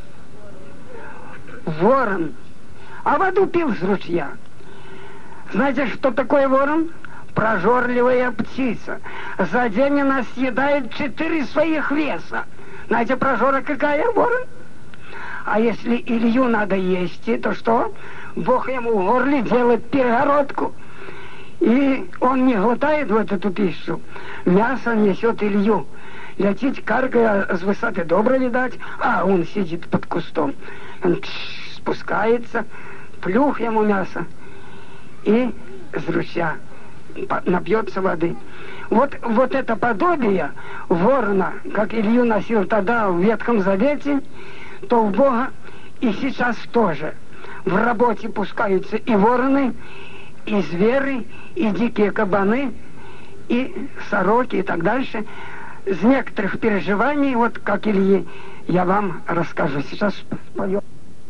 Ворон. А воду пил с ручья. Знаете, что такое ворон? Прожорливая птица. За день она съедает четыре своих веса. Знаете, прожора какая, ворон? А если Илью надо есть, то что? Бог ему в горле делает перегородку. И он не глотает вот эту пищу. Мясо несет Илью. Летит карга с высоты добро видать, а он сидит под кустом. Он спускается, плюх ему мясо и с ручья напьется воды. Вот, вот это подобие ворона, как Илью носил тогда в Ветхом Завете, то в Бога и сейчас тоже. В работе пускаются и вороны, и звери, и дикие кабаны, и сороки, и так дальше. С некоторых переживаний, вот как Ильи, я вам расскажу. Сейчас спою.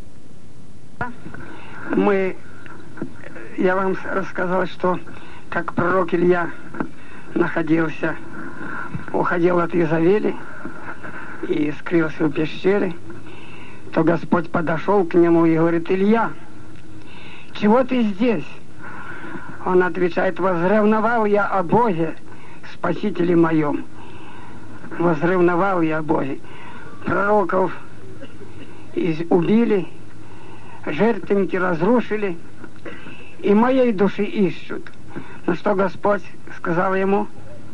Мы, я вам рассказал, что как пророк Илья находился, уходил от Изавели и скрылся в пещере, то Господь подошел к нему и говорит: Илья, чего ты здесь? Он отвечает: возревновал я о Боге, Спасителе моем. Возревновал я о Боге. Пророков из... убили, жертвенники разрушили, и моей души ищут. Ну что Господь сказал ему?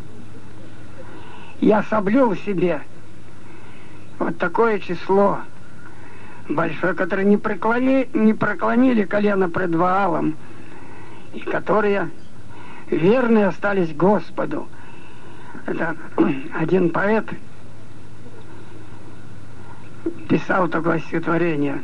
Я соблюл себе вот такое число большое, которое не преклонили, не преклонили колено пред Ваалом, и которые верны остались Господу. Это один поэт писал такое стихотворение,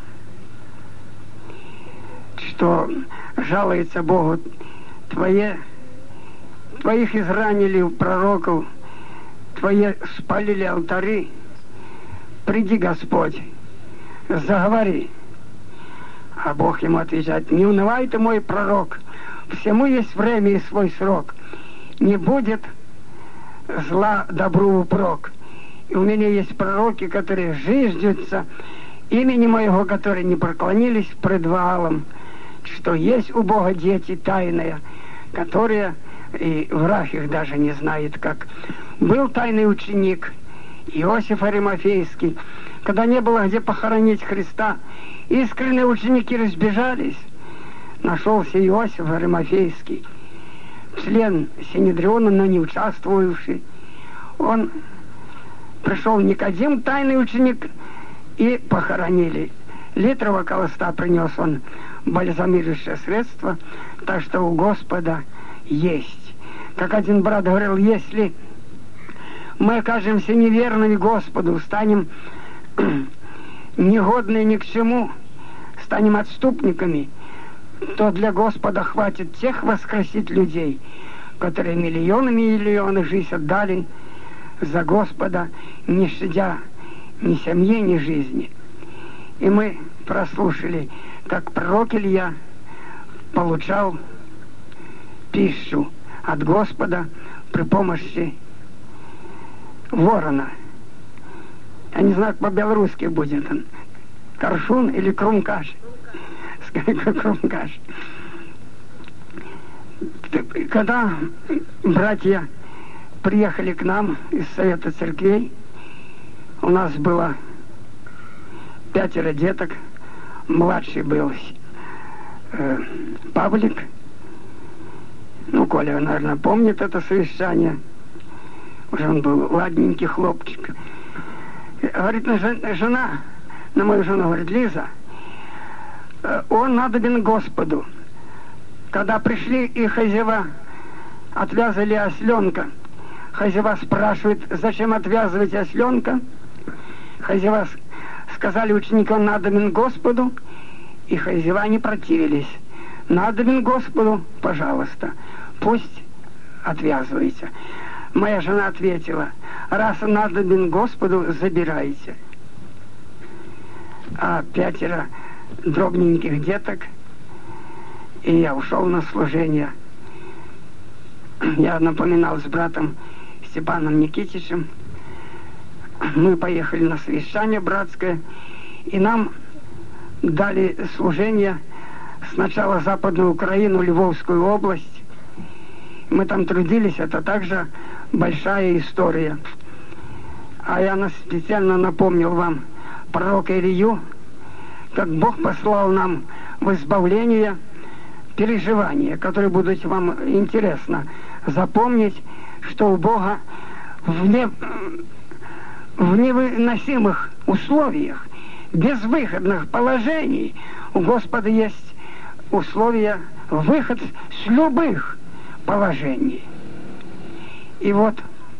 что жалуется Богу: Твое, Твоих изранили пророков, Твои спалили алтари. Приди, Господь, заговори. А Бог ему отвечает: не унывай ты, мой пророк, всему есть время и свой срок. Не будет зла добру упрок. И у меня есть пророки, которые жиждутся имени моего, которые не преклонились пред Ваалом, что есть у Бога дети тайные, которые и враг их даже не знает как. Был тайный ученик Иосиф Аримафейский, когда не было где похоронить Христа, искренние ученики разбежались. Нашелся Иосиф Аримафейский, член Синедриона, но не участвовавший. Он пришел Никодим, тайный ученик, и похоронили. Литрового колоста принес он бальзамирующее средство, так что у Господа есть. Как один брат говорил: если мы окажемся неверными Господу, станем негодны ни к чему, станем отступниками, то для Господа хватит тех воскресить людей, которые миллионами и миллионы жизнь отдали за Господа, не щадя ни семьи, ни жизни. И мы прослушали, как пророк Илья получал пищу от Господа при помощи ворона. Я не знаю, как по-белорусски будет он. Коршун или крумкаш. Крумкаш. Когда братья приехали к нам из Совета Церквей, у нас было пятеро деток. Младший был э, Павлик. Ну, Коля, наверное, помнит это совещание. Уже он был ладненький хлопчик. Говорит, жена, на мою жену, говорит: Лиза, он надобен Господу. Когда пришли и хозяева отвязали осленка, хозяева спрашивают: зачем отвязываете осленка? Хозяева сказали ученику: он надобен Господу, и хозяева не противились. Надобен Господу, пожалуйста, пусть отвязывайте. Моя жена ответила: раз он надобен Господу, забирайте. А пятеро дробненьких деток, и я ушел на служение. Я напоминал с братом Степаном Никитичем. Мы поехали на совещание братское, и нам дали служение сначала Западную Украину, Львовскую область. Мы там трудились, это также большая история. А я специально напомнил вам пророка Илью, как Бог послал нам в избавление переживания, которые будут вам интересно запомнить, что у Бога в, не, в невыносимых условиях, безвыходных положений, у Господа есть условия, выход с любых положений. И вот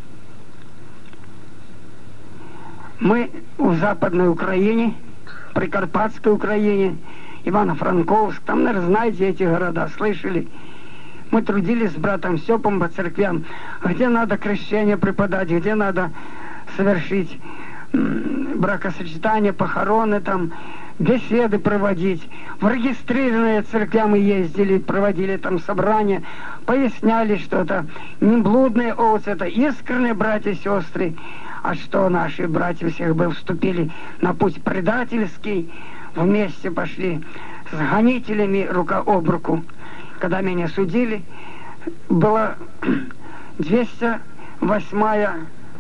мы в Западной Украине, Прикарпатской Украине, Ивано-Франковск, там, наверное, знаете эти города, слышали. Мы трудились с братом Степом по церквям, где надо крещение преподать, где надо совершить бракосочетание, похороны, там, беседы проводить. В регистрированные церкви мы ездили, проводили там собрания, поясняли, что это не блудные овцы, это искренние братья и сестры, а что наши братья всех бы вступили на путь предательский, вместе пошли с гонителями рука об руку. Когда меня судили, была двести восьмая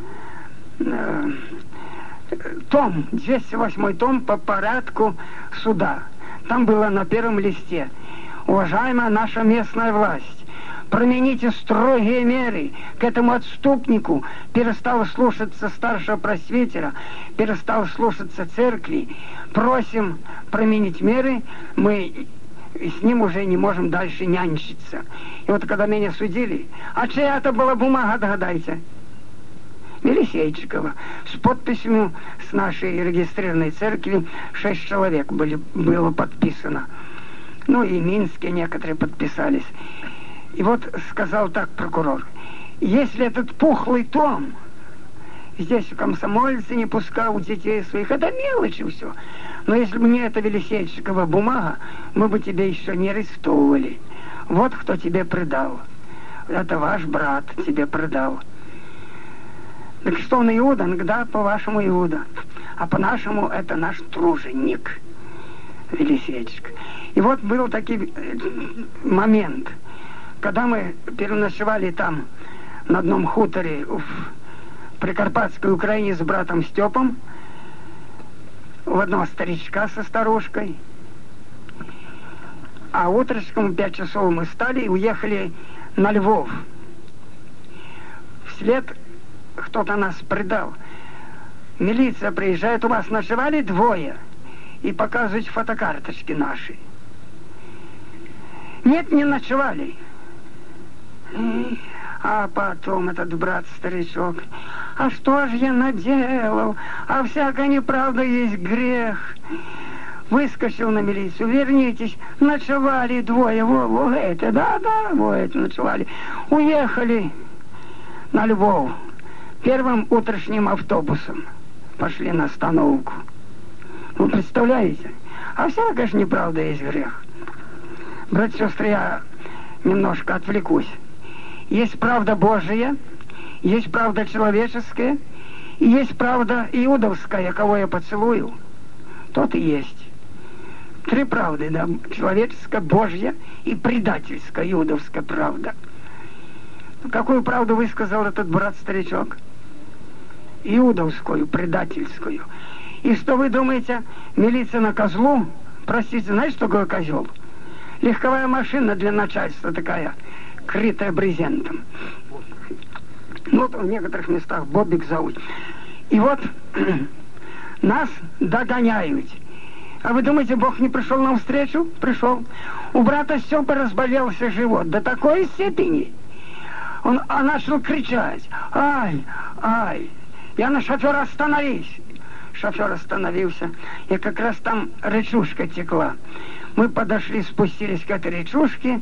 э, том, двести восьмой том по порядку суда. Там было на первом листе: уважаемая наша местная власть, примените строгие меры к этому отступнику, перестал слушаться старшего пресвитера, перестал слушаться церкви. Просим применить меры, мы с ним уже не можем дальше нянчиться. И вот когда меня судили, а чья это была бумага, догадайте? Мелисейчикова. С подписью с нашей регистрированной церкви шесть человек были, было подписано. Ну и минские некоторые подписались. И вот сказал так прокурор: если этот пухлый том здесь в комсомольце не пускал детей своих, это мелочи все. Но если бы не эта Велисейчикова бумага, мы бы тебя еще не арестовывали. Вот кто тебе предал. Это ваш брат тебе предал. Так что он Иуда? Да, по-вашему Иуда. А по-нашему это наш труженик Велисейчик. И вот был такой момент, когда мы переночевали там на одном хуторе в Прикарпатской Украине с братом Степом, у одного старичка со старушкой. А утречком в пять часов мы встали и уехали на Львов. Вслед кто-то нас предал. Милиция приезжает: у вас ночевали двое? И показывают фотокарточки наши. Нет, не ночевали. А потом этот брат-старичок: а что ж я наделал? А всякая неправда есть грех. Выскочил на милицию: вернитесь, ночевали двое, во, во это, да-да, во это ночевали. Уехали на Львов первым утренним автобусом. Пошли на остановку. Вы представляете? А всякая ж неправда есть грех. Брат, сестры, я немножко отвлекусь. Есть правда Божия, есть правда человеческая, и есть правда иудовская, кого я поцелую, тот и есть. Три правды, да: человеческая, Божья и предательская, иудовская правда. Какую правду высказал этот брат-старичок? Иудовскую, предательскую. И что вы думаете, милиция на козлу? Простите, знаете, что такое козел? Легковая машина для начальства такая, крытая брезентом. Ну, вот в некоторых местах Бобик зовут. И вот нас догоняют. А вы думаете, Бог не пришел нам встречу? Пришел. У брата Степа разболелся живот до такой степени. Он а начал кричать: ай, ай. Я на шофера: остановись. Шофер остановился. И как раз там речушка текла. Мы подошли, спустились к этой речушке.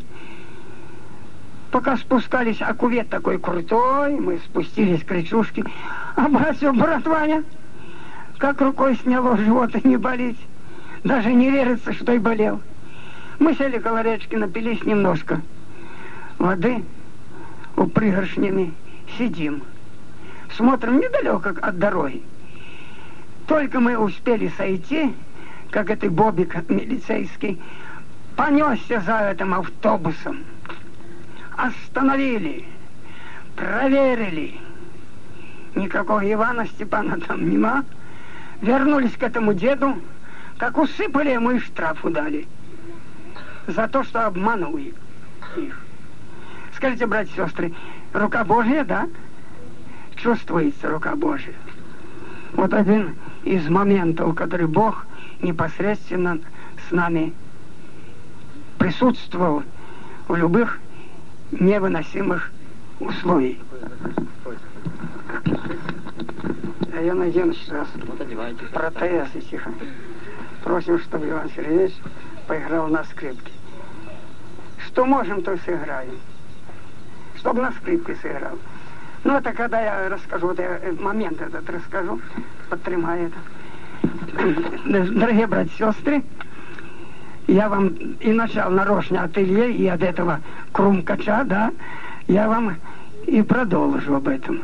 Пока спускались, а кувет такой крутой, мы спустились к речушке. А братья, брат Ваня, как рукой сняло, живот и не болеть. Даже не верится, что и болел. Мы сели около речки, напились немножко воды у пригоршнями, сидим. Смотрим недалеко от дороги. Только мы успели сойти, как этот Бобик милицейский понесся за этим автобусом. Остановили, проверили. Никакого Ивана Степана там нема. вернулись к этому деду, как усыпали ему и штрафу дали за то, что обманул их. Скажите, братья и сестры, рука Божья, да? Чувствуется рука Божья. Вот один из моментов, который Бог непосредственно с нами присутствовал в любых невыносимых условиях. Я надену сейчас протез и тихо. Просим, чтобы Иван Сергеевич поиграл на скрипке. Что можем, то сыграем. Чтобы на скрипке сыграл. Ну, это когда я расскажу, вот я момент этот расскажу, подтримаю это. Дорогие братья и сестры, я вам и начал нарочно ателье, и от этого крумкача, да, я вам и продолжу об этом.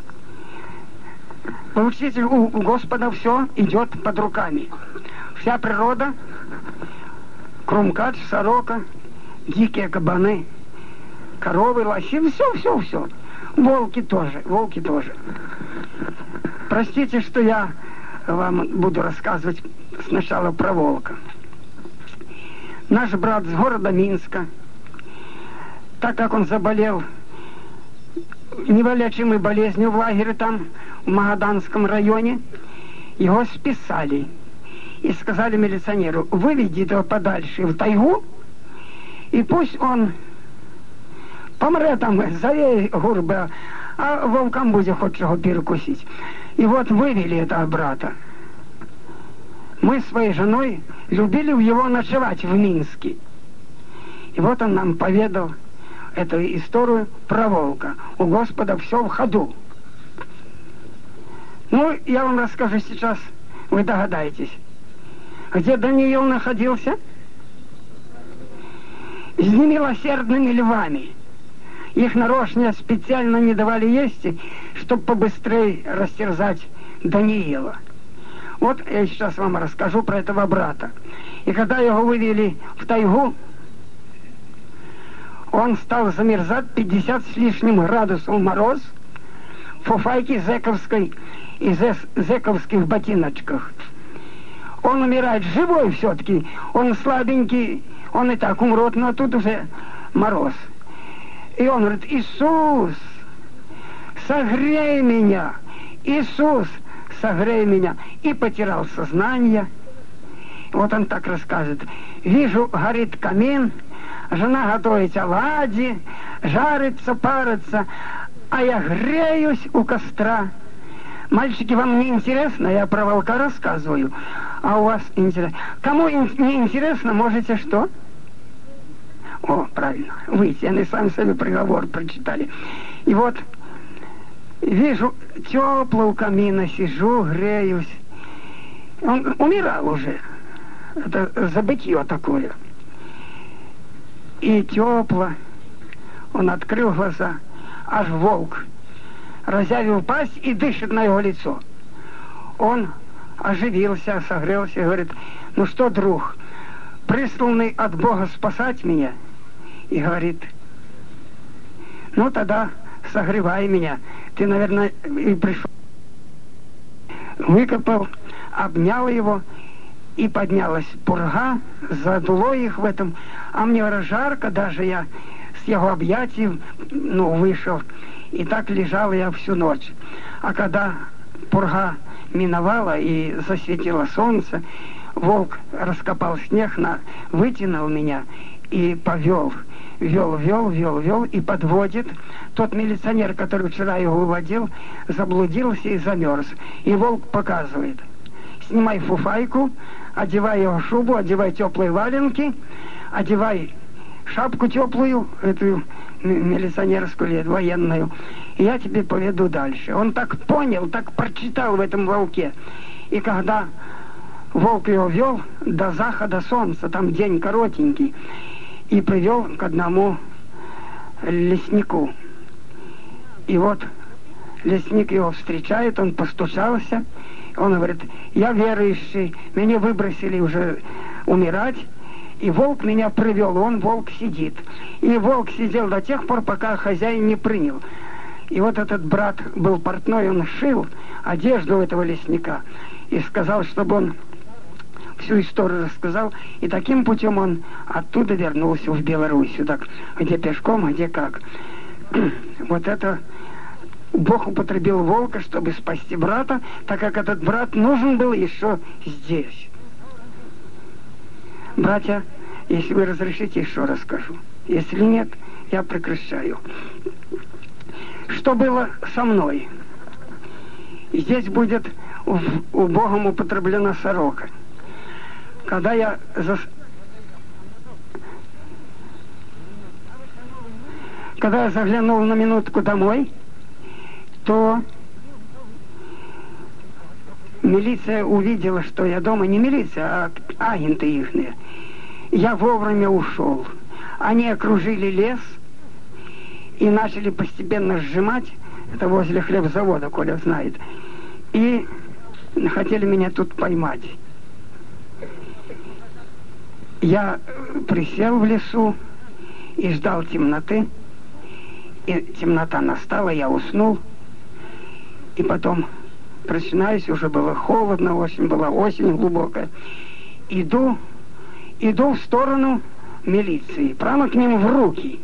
Вы учтите, у Господа все идет под руками. Вся природа, крумкач, сорока, дикие кабаны, коровы, лоси, все, все, все. Волки тоже, волки тоже. Простите, что я вам буду рассказывать сначала про волка. Наш брат с города Минска, так как он заболел невылечимой болезнью в лагере там, в Магаданском районе, его списали и сказали милиционеру: выведи его подальше в тайгу, и пусть он помре там, завей гурба, а волкам будет хоть чего перекусить. И вот вывели этого брата. Мы с своей женой любили в его ночевать в Минске. И вот он нам поведал эту историю про волка. У Господа все в ходу. Ну, я вам расскажу сейчас, вы догадаетесь, где Даниил находился? С немилосердными львами. Их нарочно специально не давали есть, чтобы побыстрее растерзать Даниила. Вот я сейчас вам расскажу про этого брата. И когда его вывели в тайгу, он стал замерзать пятьдесят с лишним градусов мороз в фуфайке зэковской и зэковских ботиночках. Он умирает живой все-таки, он слабенький, он и так умрет, но тут уже мороз. И он говорит: Иисус, согрей меня, Иисус, согрей меня. И потерял сознание. Вот он так рассказывает: вижу, горит камин, жена готовит оладьи, жарится, парится, а я греюсь у костра. Мальчики, вам не интересно? Я про волка рассказываю, а у вас интересно. Кому не интересно, можете что? О, правильно, выйти, они сами себе приговор прочитали. И вот вижу, тепло у камина, сижу, греюсь. Он умирал уже. Это забытье такое. И тепло. Он открыл глаза, аж волк разъявил пасть и дышит на его лицо. Он оживился, согрелся и говорит: ну что, друг, присланный от Бога спасать меня? И говорит: ну тогда согревай меня. Ты, наверное, и пришел. Выкопал, обнял его, и поднялась пурга, задуло их в этом. А мне жарко, даже я с его объятий, ну, вышел. И так лежал я всю ночь. А когда пурга миновала и засветило солнце, волк раскопал снег, на, вытянул меня и повел. Вел, вел, вел, вел и подводит. Тот милиционер, который вчера его выводил, заблудился и замерз. И волк показывает: снимай фуфайку, одевай его шубу, одевай теплые валенки, одевай шапку теплую, эту милиционерскую или военную, и я тебе поведу дальше. Он так понял, так прочитал в этом волке. И когда волк его вел до захода солнца, там день коротенький, и привел к одному леснику. И вот лесник его встречает, он постучался, он говорит: я верующий, меня выбросили уже умирать, и волк меня привел, он, волк, сидит. И волк сидел до тех пор, пока хозяин не принял. И вот этот брат был портной, он шил одежду этого лесника. и сказал, чтобы он всю историю рассказал, и таким путем он оттуда вернулся в Белоруссию, так, где пешком, где как. Вот это Бог употребил волка, чтобы спасти брата, так как этот брат нужен был еще здесь. Братья, если вы разрешите, еще расскажу. Если нет, я прекращаю. Что было со мной? Здесь будет у Богом употреблена сорока. Когда я зас... Когда я заглянул на минутку домой, то милиция увидела, что я дома, не милиция, а агенты ихние. Я вовремя ушел. Они окружили лес и начали постепенно сжимать, это возле хлебзавода, Коля знает, и хотели меня тут поймать. Я присел в лесу и ждал темноты, и темнота настала, я уснул, и потом просинаюсь, уже было холодно, очень была осень глубокая, иду, иду в сторону милиции, прямо к ним в руки.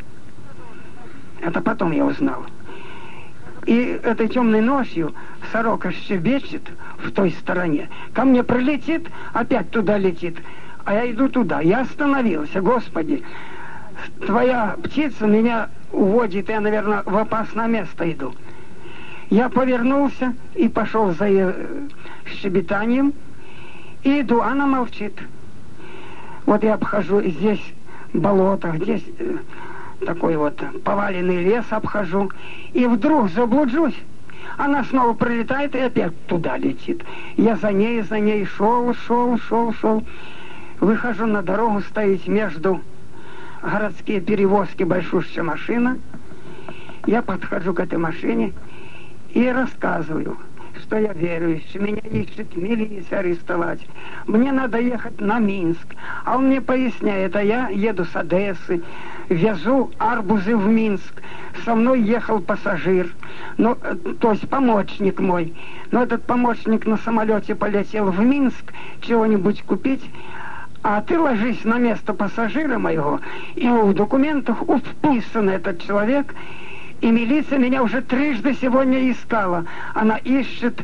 Это потом я узнал. И этой темной ночью сорока щебечет в той стороне. Ко мне прилетит, опять туда летит. А я иду туда. Я остановился. Господи, твоя птица меня уводит. Я, наверное, в опасное место иду. Я повернулся и пошел за ее щебетанием. И иду, она молчит. Вот я обхожу здесь болото, здесь такой вот поваленный лес обхожу. И вдруг заблужусь. Она снова прилетает и опять туда летит. Я за ней, за ней шел, шел, шел, шел. Выхожу на дорогу, стоит между городские перевозки большущая машина. Я подхожу к этой машине и рассказываю, что я верующий, меня ищет милиция арестовать. Мне надо ехать на Минск. А он мне поясняет, а я еду с Одессы, везу арбузы в Минск. Со мной ехал пассажир, ну, то есть помощник мой. Но этот помощник на самолете полетел в Минск чего-нибудь купить. А ты ложись на место пассажира моего, и в документах вписан этот человек. И милиция меня уже трижды сегодня искала. Она ищет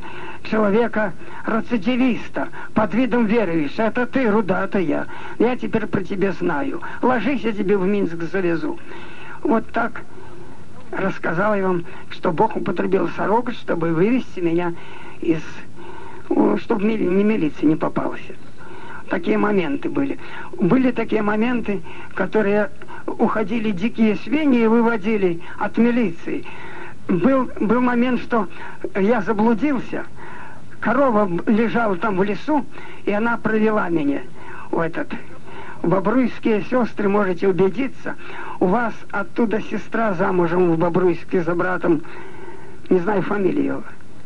человека-рецидивиста под видом верующего. Это ты, Руда, это я. Я теперь про тебя знаю. Ложись, я тебе в Минск завезу. Вот так рассказал я вам, что Бог употребил сороку, чтобы вывести меня из... чтобы ни милиция не попалась. Такие моменты были. Были такие моменты, которые уходили дикие свиньи и выводили от милиции. Был, был момент, что я заблудился. Корова лежала там в лесу, и она провела меня в этот... Бобруйские сестры, можете убедиться, у вас оттуда сестра замужем в Бобруйске за братом, не знаю фамилию.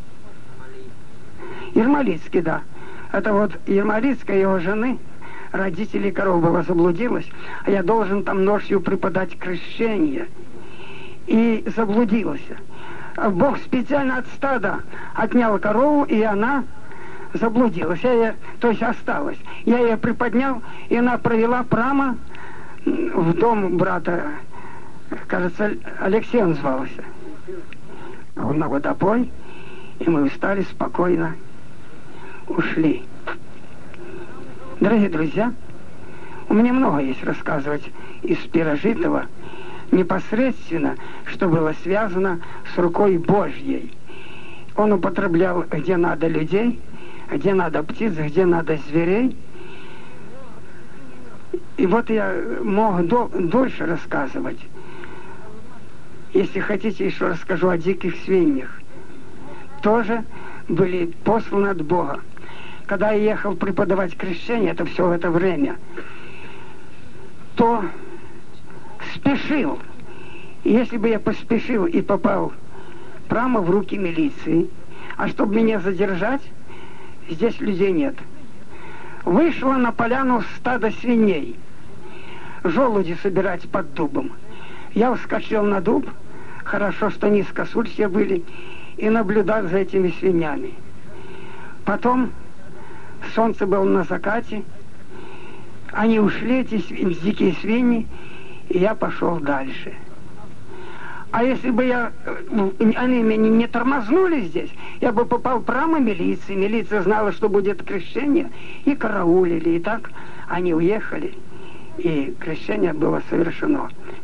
Ермолицкий, да. Это вот Ермолицкая, его жены, родителей коров была, заблудилась, а я должен там ночью преподать крещение. И заблудился. Бог специально от стада отнял корову, и она заблудилась. Я ее, то есть осталась. Я ее приподнял, и она провела прямо в дом брата, кажется, Алексей он звался. Он на водопой, и мы встали спокойно, ушли. Дорогие друзья, у меня много есть рассказывать из пережитого, непосредственно, что было связано с рукой Божьей. Он употреблял где надо людей, где надо птиц, где надо зверей. И вот я мог до, дольше рассказывать. Если хотите, еще расскажу о диких свиньях. Тоже были посланы от Бога. Когда я ехал преподавать крещение, это все в это время, то спешил. И если бы я поспешил и попал прямо в руки милиции, а чтобы меня задержать, здесь людей нет. Вышло на поляну стадо свиней, желуди собирать под дубом. Я вскочил на дуб, хорошо, что низкосульчья были, и наблюдал за этими свиньями. Потом солнце было на закате, они ушли, эти дикие свиньи, и я пошел дальше. А если бы я, они меня не тормознули здесь, я бы попал прямо в милицию. Милиция знала, что будет крещение, и караулили. И так они уехали, и крещение было совершено.